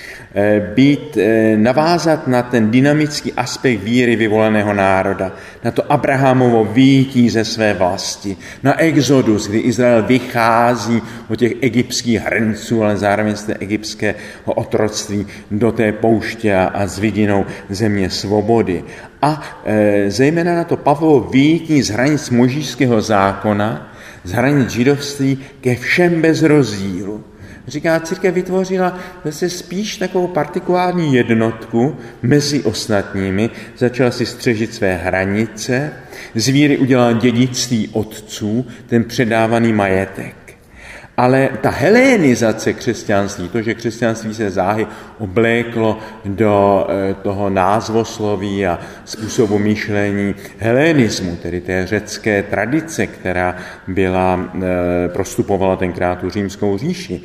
S1: navázat na ten dynamický aspekt víry vyvoleného národa, na to Abrahamovo vyjití ze své vlasti, na exodus, kdy Izrael vychází od těch egyptských hrnců, ale zároveň z té egyptského otroctví do té pouště a s vidinou země svobody. A zejména na to Pavlovo vyjití z hranic mojžíšského zákona, z hranic židovství ke všem bez rozdílu. Říká, církev vytvořila zase spíš takovou partikulární jednotku mezi ostatními, začala si střežit své hranice, z víry udělala dědictví otců, ten předávaný majetek. Ale ta helénizace křesťanství, to, že křesťanství se záhy obléklo do toho názvosloví a způsobu myšlení helenismu, tedy té řecké tradice, která prostupovala tenkrát tu římskou říši,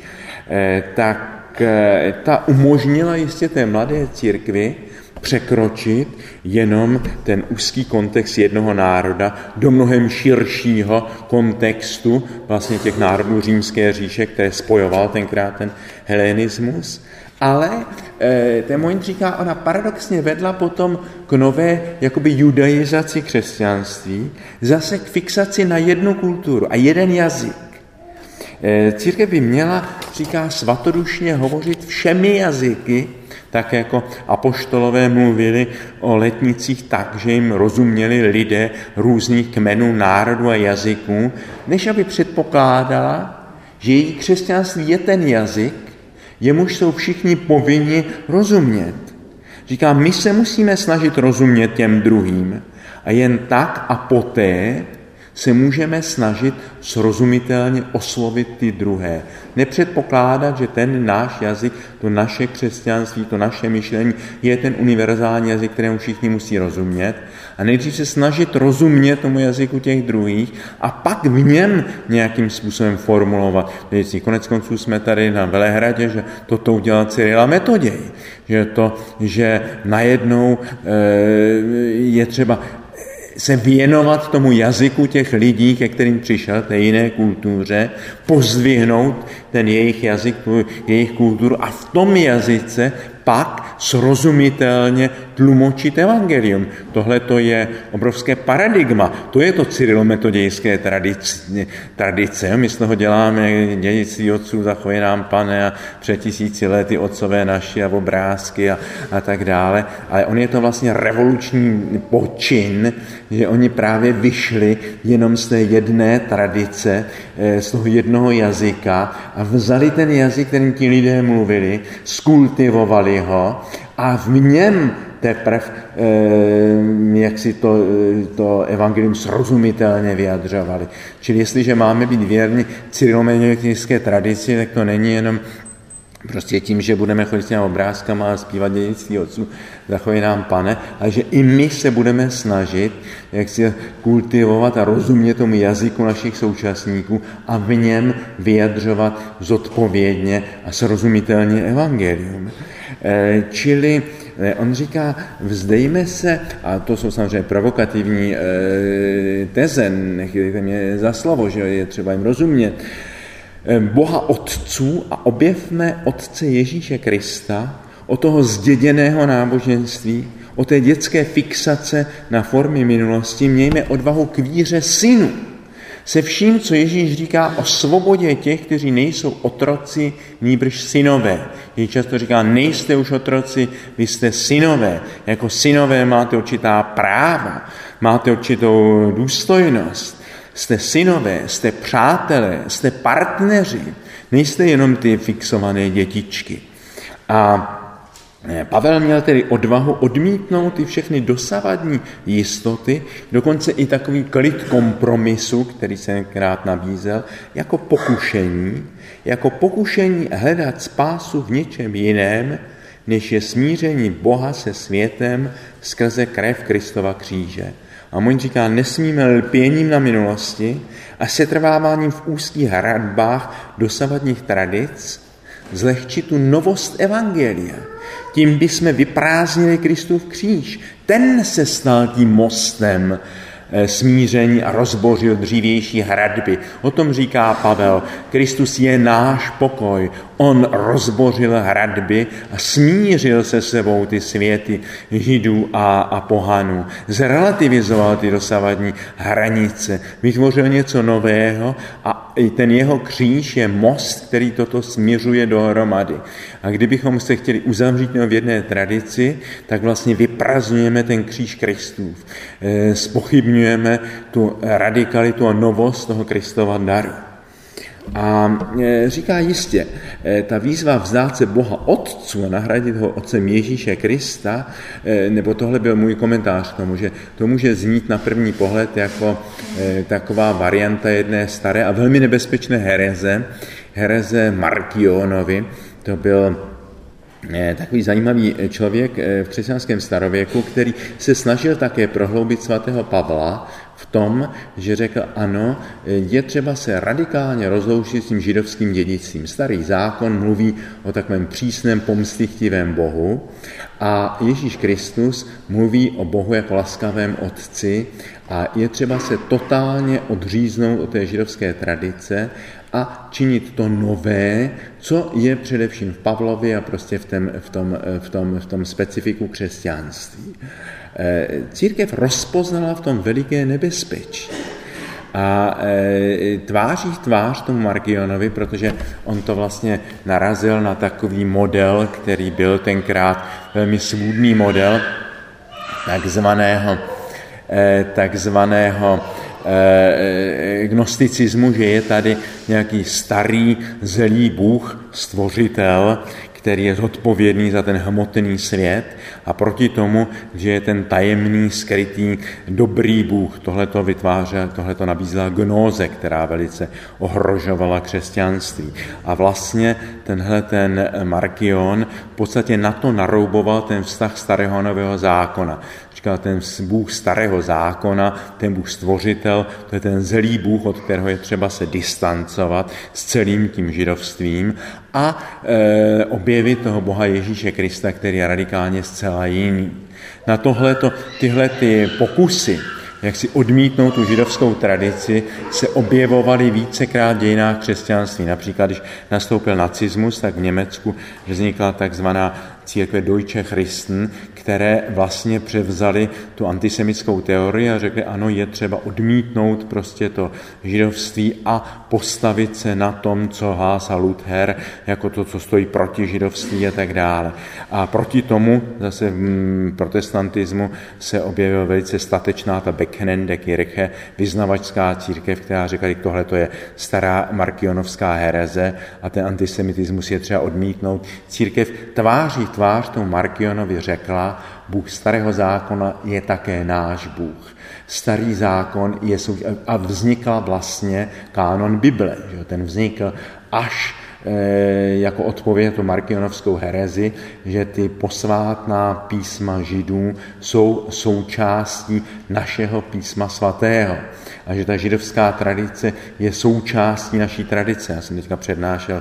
S1: tak ta umožnila jistě té mladé církvi překročit jenom ten úzký kontext jednoho národa do mnohem širšího kontextu vlastně těch národů římské říše, které spojoval tenkrát ten helenismus. Ale Témoin říká, ona paradoxně vedla potom k nové jakoby judaizaci křesťanství, zase k fixaci na jednu kulturu a jeden jazyk. Církev by měla, říká, svatodušně hovořit všemi jazyky, tak jako apoštolové mluvili o letnicích tak, že jim rozuměli lidé různých kmenů, národů a jazyků, než aby předpokládala, že její křesťanství je ten jazyk, jemuž jsou všichni povinni rozumět. Říká, my se musíme snažit rozumět těm druhým a jen tak a poté se můžeme snažit srozumitelně oslovit ty druhé. Nepředpokládat, že ten náš jazyk, to naše křesťanství, to naše myšlení je ten univerzální jazyk, kterému všichni musí rozumět. A nejdřív se snažit rozumět tomu jazyku těch druhých a pak v něm nějakým způsobem formulovat věci. Koneckonců jsme tady na Velehradě, že toto udělal Cyril a Metoděj. Že najednou je třeba se věnovat tomu jazyku těch lidí, ke kterým přišel, té jiné kultuře, pozdvihnout ten jejich jazyk, tu jejich kulturu a v tom jazyce pak srozumitelně tlumočit evangelium. Tohle to je obrovské paradigma. To je to cyrilometodějské tradice. My z toho děláme dědictví otců, zachovaj nám Pane a před 1000 lety otcové naši a obrázky a tak dále. Ale on je to vlastně revoluční počin, že oni právě vyšli jenom z té jedné tradice, z toho jednoho jazyka a vzali ten jazyk, kterým ti lidé mluvili, skultivovali ho a v něm teprve jak si to evangelium srozumitelně vyjadřovali. Čili jestliže máme být věrni cyrilometodějské tradici, tak to není jenom prostě tím, že budeme chodit s těmi obrázkama a zpívat dědictví otců, zachovaj nám Pane, ale že i my se budeme snažit, jak si kultivovat a rozumět tomu jazyku našich současníků a v něm vyjadřovat zodpovědně a srozumitelně evangelium. Čili on říká, vzdejme se, a to jsou samozřejmě provokativní teze, nechytejte mě za slovo, že je třeba jim rozumět, Boha otců a objevme Otce Ježíše Krista, o toho zděděného náboženství, o té dětské fixace na formy minulosti, mějme odvahu k víře synu. Se vším, co Ježíš říká o svobodě těch, kteří nejsou otroci, nýbrž synové. Ježíš často říká, nejste už otroci, vy jste synové. Jako synové máte určitá práva, máte určitou důstojnost. Jste synové, jste přátelé, jste partneři, nejste jenom ty fixované dětičky. A Pavel měl tedy odvahu odmítnout ty všechny dosavadní jistoty, dokonce i takový klid kompromisu, který se tenkrát nabízel, jako pokušení hledat spásu v něčem jiném, než je smíření Boha se světem skrze krev Kristova kříže. A on říká, nesmíme lpěním na minulosti a setrváváním v úzkých hradbách dosavadních tradic zlehčit tu novost evangelia. Tím bychom vyprázdnili Kristův kříž. Ten se stal tím mostem smíření a rozbořil dřívější hradby. O tom říká Pavel. Kristus je náš pokoj. On rozbořil hradby a smířil se sebou ty světy Židů a pohanů. Zrelativizoval ty dosavadní hranice. Vytvořil něco nového a i ten jeho kříž je most, který toto směřuje dohromady. A kdybychom se chtěli uzavřít v jedné tradici, tak vlastně vyprazňujeme ten kříž Kristův. Zpochybňujeme spochybňujeme tu radikalitu a novost toho Kristova daru. A říká jistě, ta výzva vzdát se Boha Otcu a nahradit ho Otcem Ježíše Krista, nebo tohle byl můj komentář k tomu, že to může znít na první pohled jako taková varianta jedné staré a velmi nebezpečné hereze Markionovi. To byl takový zajímavý člověk v křesťanském starověku, který se snažil také prohloubit svatého Pavla v tom, že řekl, ano, je třeba se radikálně rozloučit s tím židovským dědictvím. Starý zákon mluví o takovém přísném pomstychtivém Bohu a Ježíš Kristus mluví o Bohu jako laskavém Otci a je třeba se totálně odříznout od té židovské tradice a činit to nové, co je především v Pavlově a prostě v tom specifiku křesťanství. Církev rozpoznala v tom veliké nebezpečí. A tváří v tvář tomu Markionovi, protože on to vlastně narazil na takový model, který byl tenkrát velmi svůdný model takzvaného gnosticismu, že je tady nějaký starý zlý Bůh, stvořitel, který je zodpovědný za ten hmotný svět a proti tomu, že je ten tajemný, skrytý, dobrý Bůh. Tohleto nabízela gnóze, která velice ohrožovala křesťanství. A vlastně ten Markion v podstatě na to narouboval ten vztah starého a nového zákona. Říkal, ten Bůh starého zákona, ten Bůh stvořitel, to je ten zlý Bůh, od kterého je třeba se distancovat s celým tím židovstvím a objevit toho Boha Ježíše Krista, který je radikálně zcela jiný. Na tyhle pokusy, jak si odmítnout tu židovskou tradici, se objevovaly vícekrát v dějinách křesťanství. Například, když nastoupil nacismus, tak v Německu vznikla takzvaná církve Deutsche Christen, které vlastně převzali tu antisemitskou teorii a řekli, ano, je třeba odmítnout prostě to židovství a postavit se na tom, co hlásá Luther, jako to, co stojí proti židovství a tak dále. A proti tomu zase v protestantismu se objevila velice statečná ta Bekennende Kirche, vyznavačská církev, která říkala, že tohle to je stará markionovská hereze a ten antisemitismus je třeba odmítnout. Církev tváří tvář tomu Markionovi řekla, Bůh starého zákona je také náš Bůh. Starý zákon je a vznikla vlastně kánon Bible. Že? Ten vznikl až jako odpověď na tu markionovskou herezi, že ty posvátná písma Židů jsou součástí našeho písma svatého a že ta židovská tradice je součástí naší tradice. Já jsem teďka přednášel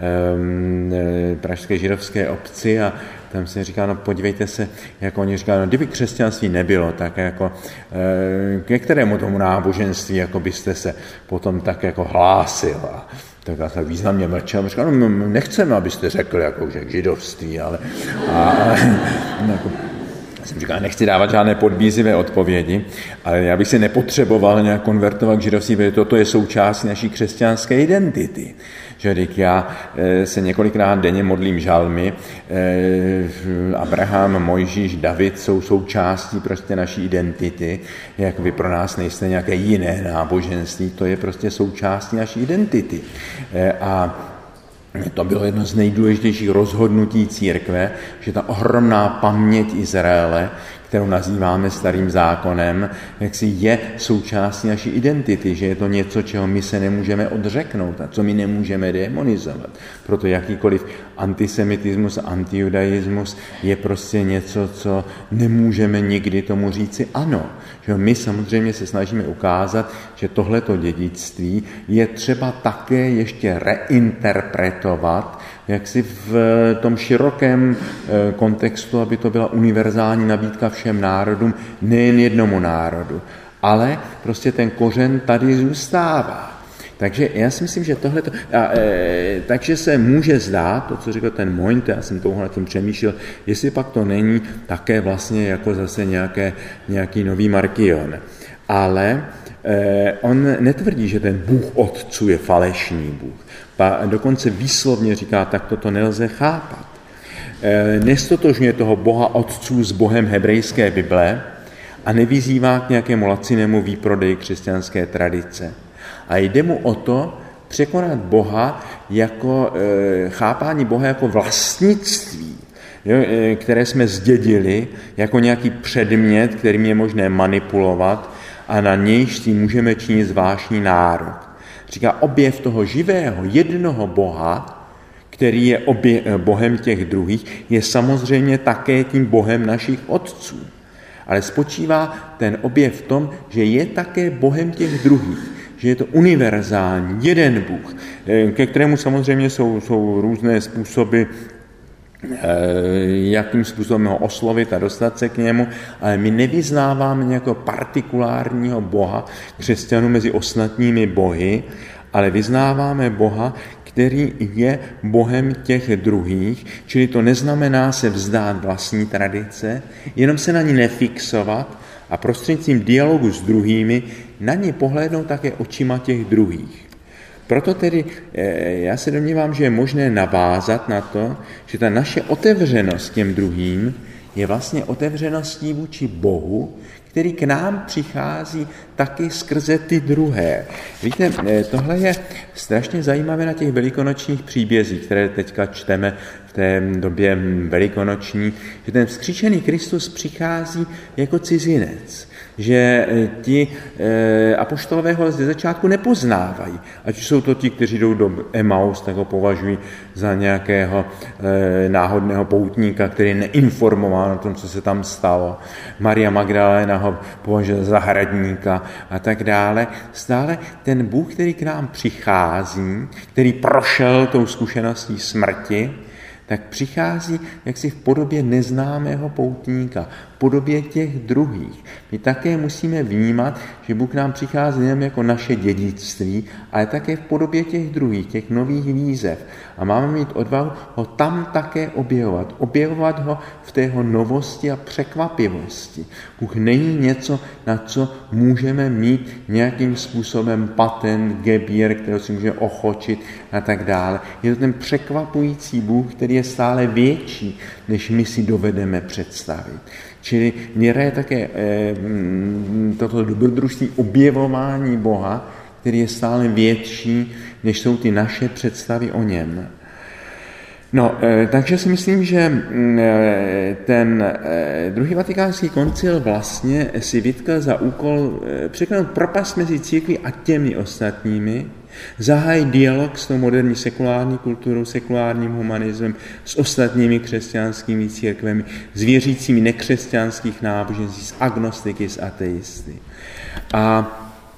S1: pražské židovské obci a tam se říká, no podívejte se, jako oni říkají, no kdyby křesťanství nebylo, tak jako ke kterému tomu náboženství jako byste se potom tak jako hlásil a tak já tak významně mlčel. Říkal, no nechceme, abyste řekl jako, že k židovství, ale jako, jsem říkal, nechci dávat žádné podbízivé odpovědi, ale já bych se nepotřeboval nějak konvertovat k židovství, protože toto je součástí naší křesťanské identity. Že já se několikrát denně modlím žalmy, Abraham, Mojžíš, David jsou součástí prostě naší identity, jak vy pro nás nejste nějaké jiné náboženství, to je prostě součástí naší identity. A to bylo jedno z nejdůležitějších rozhodnutí církve, že ta ohromná paměť Izraele, kterou nazýváme starým zákonem, jaksi je součástí naší identity, že je to něco, čeho my se nemůžeme odřeknout a co my nemůžeme demonizovat. Proto jakýkoliv antisemitismus a antijudaismus je prostě něco, co nemůžeme nikdy tomu říci ano. Že my samozřejmě se snažíme ukázat, že tohleto dědictví je třeba také ještě reinterpretovat, jaksi v tom širokém kontextu, aby to byla univerzální nabídka všem národům, nejen jednomu národu. Ale prostě ten kořen tady zůstává. Takže já si myslím, že tohleto... takže se může zdát, to, co řekl ten Moint, já jsem touhle tím přemýšlel, jestli pak to není také vlastně jako zase nějaký nový Markion. Ale on netvrdí, že ten Bůh otců je falešný Bůh. Dokonce výslovně říká, tak toto nelze chápat. Nestotožňuje toho Boha otců s Bohem hebrejské Bible, a nevyzývá k nějakému lacinému výprodeji křesťanské tradice. A jde mu o to překonat Boha jako chápání Boha jako vlastnictví, které jsme zdědili jako nějaký předmět, kterým je možné manipulovat a na nějž si můžeme činit zvláštní nárok. Říká, objev toho živého jednoho Boha, který je Bohem těch druhých, je samozřejmě také tím Bohem našich otců. Ale spočívá ten objev v tom, že je také Bohem těch druhých, že je to univerzální, jeden Bůh, ke kterému samozřejmě jsou různé způsoby, jakým způsobem ho oslovit a dostat se k němu, ale my nevyznáváme nějakého partikulárního Boha křesťanů mezi ostatními bohy, ale vyznáváme Boha, který je Bohem těch druhých, čili to neznamená se vzdát vlastní tradice, jenom se na ní nefixovat a prostřednictvím dialogu s druhými na ní pohlédnout také očima těch druhých. Proto tedy já se domnívám, že je možné navázat na to, že ta naše otevřenost těm druhým je vlastně otevřeností vůči Bohu, který k nám přichází taky skrze ty druhé. Víte, tohle je strašně zajímavé na těch velikonočních příbězích, které teďka čteme v té době velikonoční, že ten vzkříšený Kristus přichází jako cizinec, že ti apoštolové ho ze začátku nepoznávají. Ať jsou to ti, kteří jdou do Emaus, tak ho považují za nějakého náhodného poutníka, který neinformoval o tom, co se tam stalo. Maria Magdalena ho považuje za zahradníka a tak dále. Stále ten Bůh, který k nám přichází, který prošel tou zkušeností smrti, tak přichází jaksi v podobě neznámého poutníka, v podobě těch druhých. My také musíme vnímat, že Bůh nám přichází nejen jako naše dědictví, ale také v podobě těch druhých, těch nových výzev. A máme mít odvahu ho tam také objevovat. Objevovat ho v té jeho novosti a překvapivosti. Bůh není něco, na co můžeme mít nějakým způsobem patent, gebír, kterého si můžeme ochočit a tak dále. Je to ten překvapující Bůh, který je stále větší, než my si dovedeme představit. Čili míra je také toto dobrodružství objevování Boha, který je stále větší, než jsou ty naše představy o něm. No, takže si myslím, že ten druhý vatikánský koncil vlastně si vytkl za úkol překonat propast mezi církví a těmi ostatními, zahájit dialog s tou moderní sekulární kulturou, sekulárním humanismem, s ostatními křesťanskými církvemi, s věřícími nekřesťanských náboženství, s agnostiky, s ateisty. A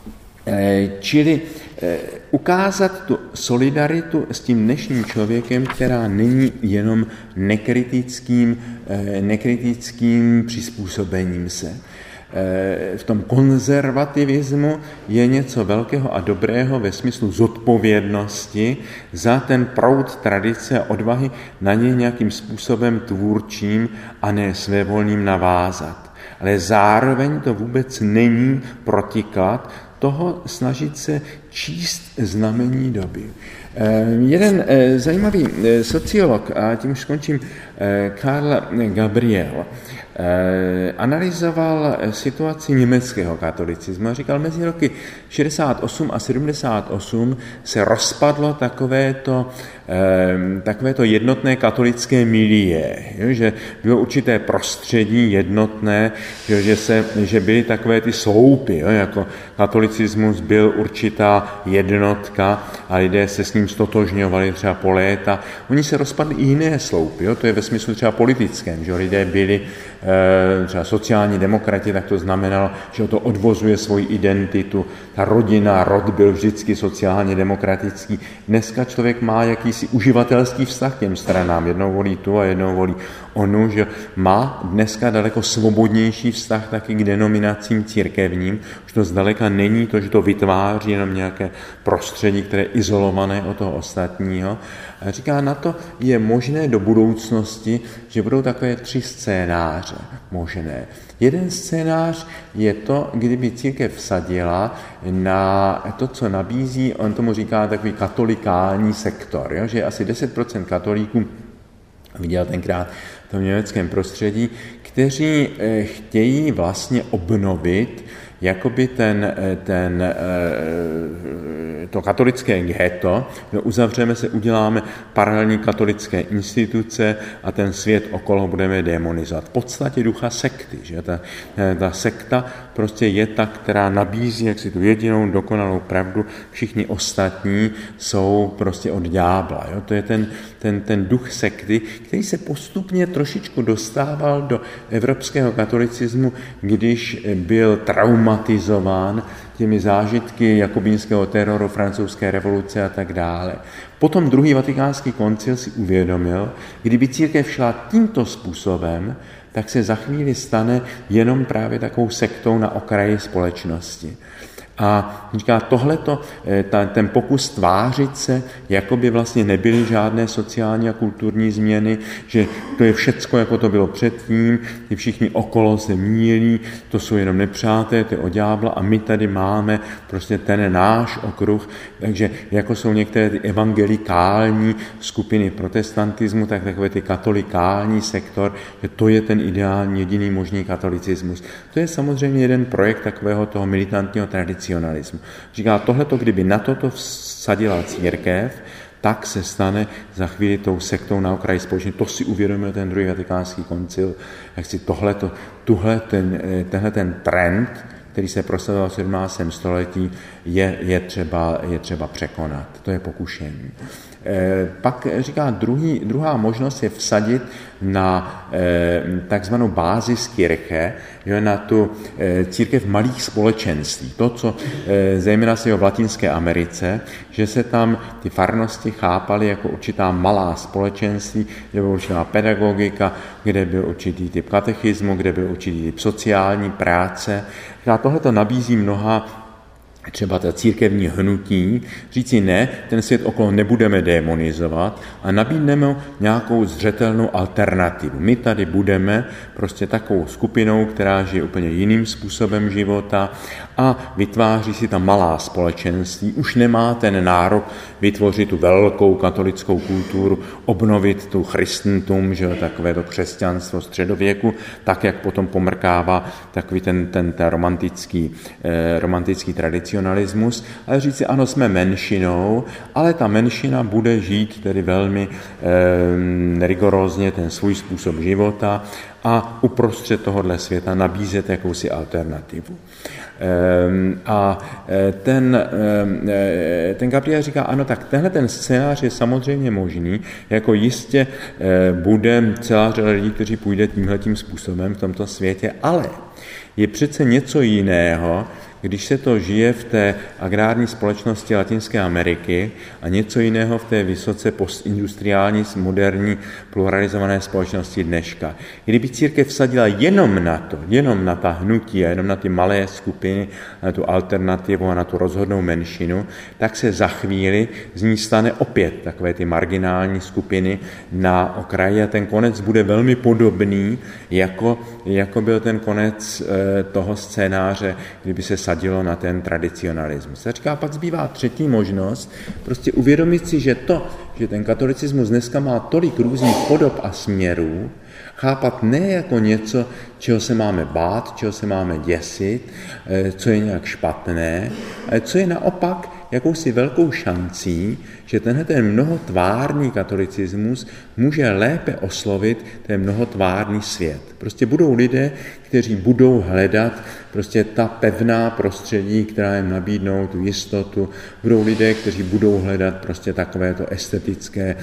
S1: čili ukázat tu solidaritu s tím dnešním člověkem, která není jenom nekritickým přizpůsobením se. V tom konzervativismu je něco velkého a dobrého ve smyslu zodpovědnosti za ten proud tradice a odvahy na něj nějakým způsobem tvůrčím a ne svévolným navázat. Ale zároveň to vůbec není protiklad toho snažit se číst znamení doby. Jeden zajímavý sociolog, a tím už skončím, Karl Gabriel, analyzoval situaci německého katolicismu a říkal, mezi roky 68 a 78 se rozpadlo takovéto jednotné katolické milie, že bylo určité prostředí jednotné, že byly takové ty sloupy, jako katolicismus byl určitá jednotka a lidé se s ním stotožňovali třeba po léta. Oni se rozpadli i jiné sloupy, to je ve smyslu třeba politickém, že lidé byli třeba sociální demokrati, tak to znamenalo, že to odvozuje svoji identitu. Ta rodina, rod byl vždycky sociálně demokratický. Dneska člověk má jakýsi uživatelský vztah k těm stranám. Jednou volí tu a jednou volí onu, že má dneska daleko svobodnější vztah taky k denominacím církevním. Už to zdaleka není to, že to vytváří jenom nějaké prostředí, které je izolované od toho ostatního. A říká, na to je možné do budoucnosti, že budou takové 3 scénáře možné. Jeden scénář je to, kdyby církev vsadila na to, co nabízí, on tomu říká takový katolikální sektor, že asi 10% katolíků, viděl tenkrát v tom německém prostředí, kteří chtějí vlastně obnovit jakoby to katolické ghetto, uzavřeme se, uděláme paralelní katolické instituce a ten svět okolo budeme demonizovat. V podstatě ducha sekty, že? Ta sekta prostě je ta, která nabízí jaksi tu jedinou dokonalou pravdu, všichni ostatní jsou prostě od ďábla. Jo? To je ten duch sekty, který se postupně trošičku dostával do evropského katolicismu, když byl traumatizován těmi zážitky jakobínského teroru, francouzské revoluce a tak dále. Potom druhý vatikánský koncil si uvědomil, kdyby církev šla tímto způsobem, tak se za chvíli stane jenom právě takovou sektou na okraji společnosti. A říká, tohleto, ten pokus tvářit se, jako by vlastně nebyly žádné sociální a kulturní změny, že to je všecko, jako to bylo předtím, ty všichni okolo se mýlí, to jsou jenom nepřátelé, to je od ďábla a my tady máme prostě ten náš okruh, takže jako jsou některé ty evangelikální skupiny protestantismu, tak takové ty katolikální sektor, že to je ten ideální, jediný možný katolicismus. To je samozřejmě jeden projekt takového toho militantního tradicionalismu. Říká, tohleto, kdyby na toto vsadila církev, tak se stane za chvíli tou sektou na okraji společnosti. To si uvědomil ten druhý vatikánský koncil, jak si tenhle ten trend, který se prosazoval v 17. století, je třeba překonat. To je pokušení. Pak říká, druhá možnost je vsadit na takzvanou bázis kirche, na tu církev malých společenství. To, co zejména se v Latinské Americe, že se tam ty farnosti chápaly jako určitá malá společenství, kde byla určitá pedagogika, kde byl určitý typ katechismu, kde byl určitý typ sociální práce. Tohle to nabízí mnoha třeba ta církevní hnutí, říci ne, ten svět okolo nebudeme demonizovat a nabídneme nějakou zřetelnou alternativu. My tady budeme prostě takovou skupinou, která žije úplně jiným způsobem života a vytváří si ta malá společenství. Už nemá ten nárok vytvořit tu velkou katolickou kulturu, obnovit tu christentum, že takové to křesťanstvo středověku, tak, jak potom pomrkává takový ten romantický tradicionalismus, ale říct si, ano, jsme menšinou, ale ta menšina bude žít tedy velmi rigorózně ten svůj způsob života a uprostřed tohohle světa nabízet jakousi alternativu. A ten Gabriel říká, ano, tak tenhle ten scénář je samozřejmě možný, jako jistě bude celá řada lidí, kteří půjde tímhletím způsobem v tomto světě, ale je přece něco jiného, když se to žije v té agrární společnosti Latinské Ameriky a něco jiného v té vysoce postindustriální, moderní, pluralizované společnosti dneška. Kdyby církev vsadila jenom na ta hnutí a jenom na ty malé skupiny, na tu alternativu a na tu rozhodnou menšinu, tak se za chvíli z ní stane opět takové ty marginální skupiny na okraji a ten konec bude velmi podobný, jako byl ten konec toho scénáře, kdyby se sadilo na ten tradicionalismus. A říká, pak zbývá třetí možnost, prostě uvědomit si, že ten katolicismus dneska má tolik různých podob a směrů, chápat ne jako něco, čeho se máme bát, čeho se máme děsit, co je nějak špatné, ale co je naopak jakousi velkou šancí, že ten mnohotvárný katolicismus může lépe oslovit ten mnohotvárný svět. Prostě budou lidé, kteří budou hledat prostě ta pevná prostředí, která jim nabídnou tu jistotu. Budou lidé, kteří budou hledat prostě takovéto estetické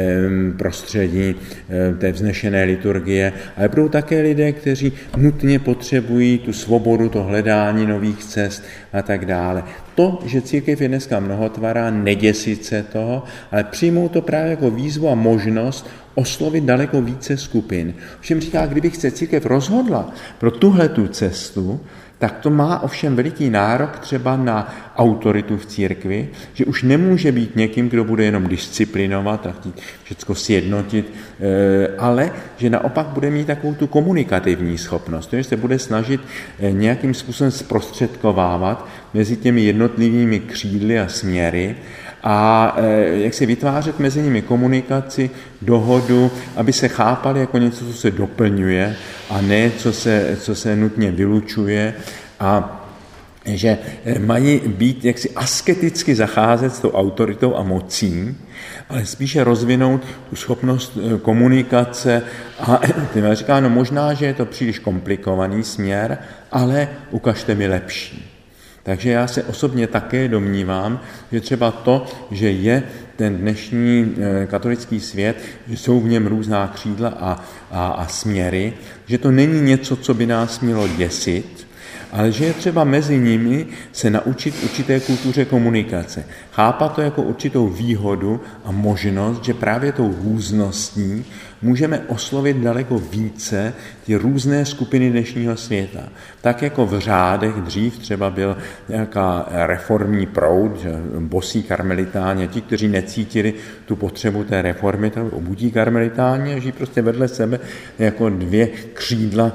S1: prostředí té vznešené liturgie, ale budou také lidé, kteří nutně potřebují tu svobodu, to hledání nových cest a tak dále. To, že církev je dneska mnohotvará, neděsit se toho, ale přijmou to právě jako výzvu a možnost oslovit daleko více skupin. Všem říká, kdybych se církev rozhodla pro tuhletu cestu, tak to má ovšem veliký nárok třeba na autoritu v církvi, že už nemůže být někým, kdo bude jenom disciplinovat a chtít všechno sjednotit, ale že naopak bude mít takovou tu komunikativní schopnost, že se bude snažit nějakým způsobem zprostředkovávat mezi těmi jednotlivými křídly a směry a jak si vytvářet mezi nimi komunikaci, dohodu, aby se chápali jako něco, co se doplňuje a ne, co se nutně vylučuje, a že mají být jaksi asketicky zacházet s tou autoritou a mocí, ale spíše rozvinout tu schopnost komunikace a říká, no možná, že je to příliš komplikovaný směr, ale ukažte mi lepší. Takže já se osobně také domnívám, že třeba to, že je ten dnešní katolický svět, že jsou v něm různá křídla a směry, že to není něco, co by nás mělo děsit, ale že je třeba mezi nimi se naučit určité kultuře komunikace. Chápat to jako určitou výhodu a možnost, že právě tou růzností můžeme oslovit daleko více ty různé skupiny dnešního světa. Tak jako v řádech dřív třeba byl nějaká reformní proud, že bosí karmelitáni, ti, kteří necítili tu potřebu té reformy, to obudí karmelitáni a žijí prostě vedle sebe jako dvě křídla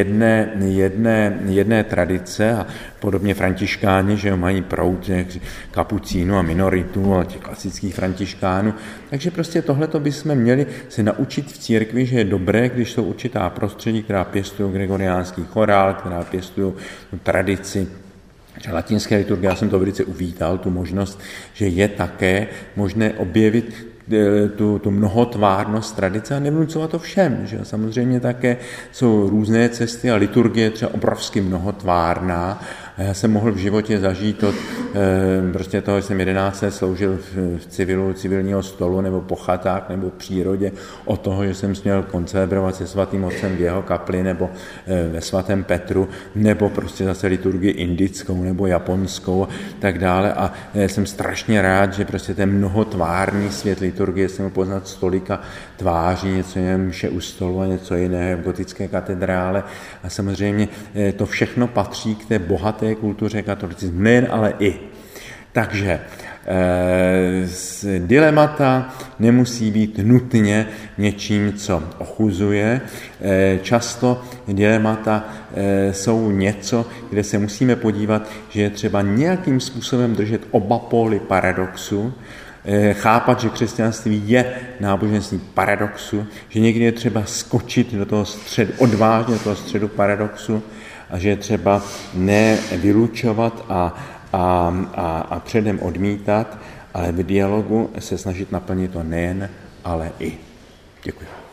S1: jedné tradice, a podobně františkáni, že mají proud kapucínů a minoritů a těch klasických františkánů. Takže prostě tohleto bychom měli se naučit v církvi, že je dobré, když jsou určitá prostředí, která pěstují gregoriánský chorál, která pěstují tradici latinské liturgie. Já jsem to velice uvítal, tu možnost, že je také možné objevit tu mnohotvárnost tradice a nevnucovat to všem. Že? Samozřejmě také jsou různé cesty a liturgie třeba obrovsky mnohotvárná. A já jsem mohl v životě zažít od prostě toho, že jsem 11 let sloužil v civilního stolu nebo po chatách nebo v přírodě, od toho, že jsem směl koncelebrovat se svatým otcem v jeho kapli nebo ve svatém Petru, nebo prostě zase liturgii indickou nebo japonskou tak dále. A jsem strašně rád, že prostě ten mnohotvárný svět liturgie jsem mohl poznat stolika tváří, něco je mše u stolu a něco jiného v gotické katedrále. A samozřejmě to všechno patří k té bohaté kultuře katolicismu, nejen ale i. Takže dilemata nemusí být nutně něčím, co ochuzuje. Často dilemata jsou něco, kde se musíme podívat, že je třeba nějakým způsobem držet oba póly paradoxu, chápat, že křesťanství je náboženství paradoxu, že někdy je třeba skočit do toho středu, odvážně do toho středu paradoxu, a že je třeba nevylučovat a předem odmítat, ale v dialogu se snažit naplnit to nejen, ale i. Děkuji.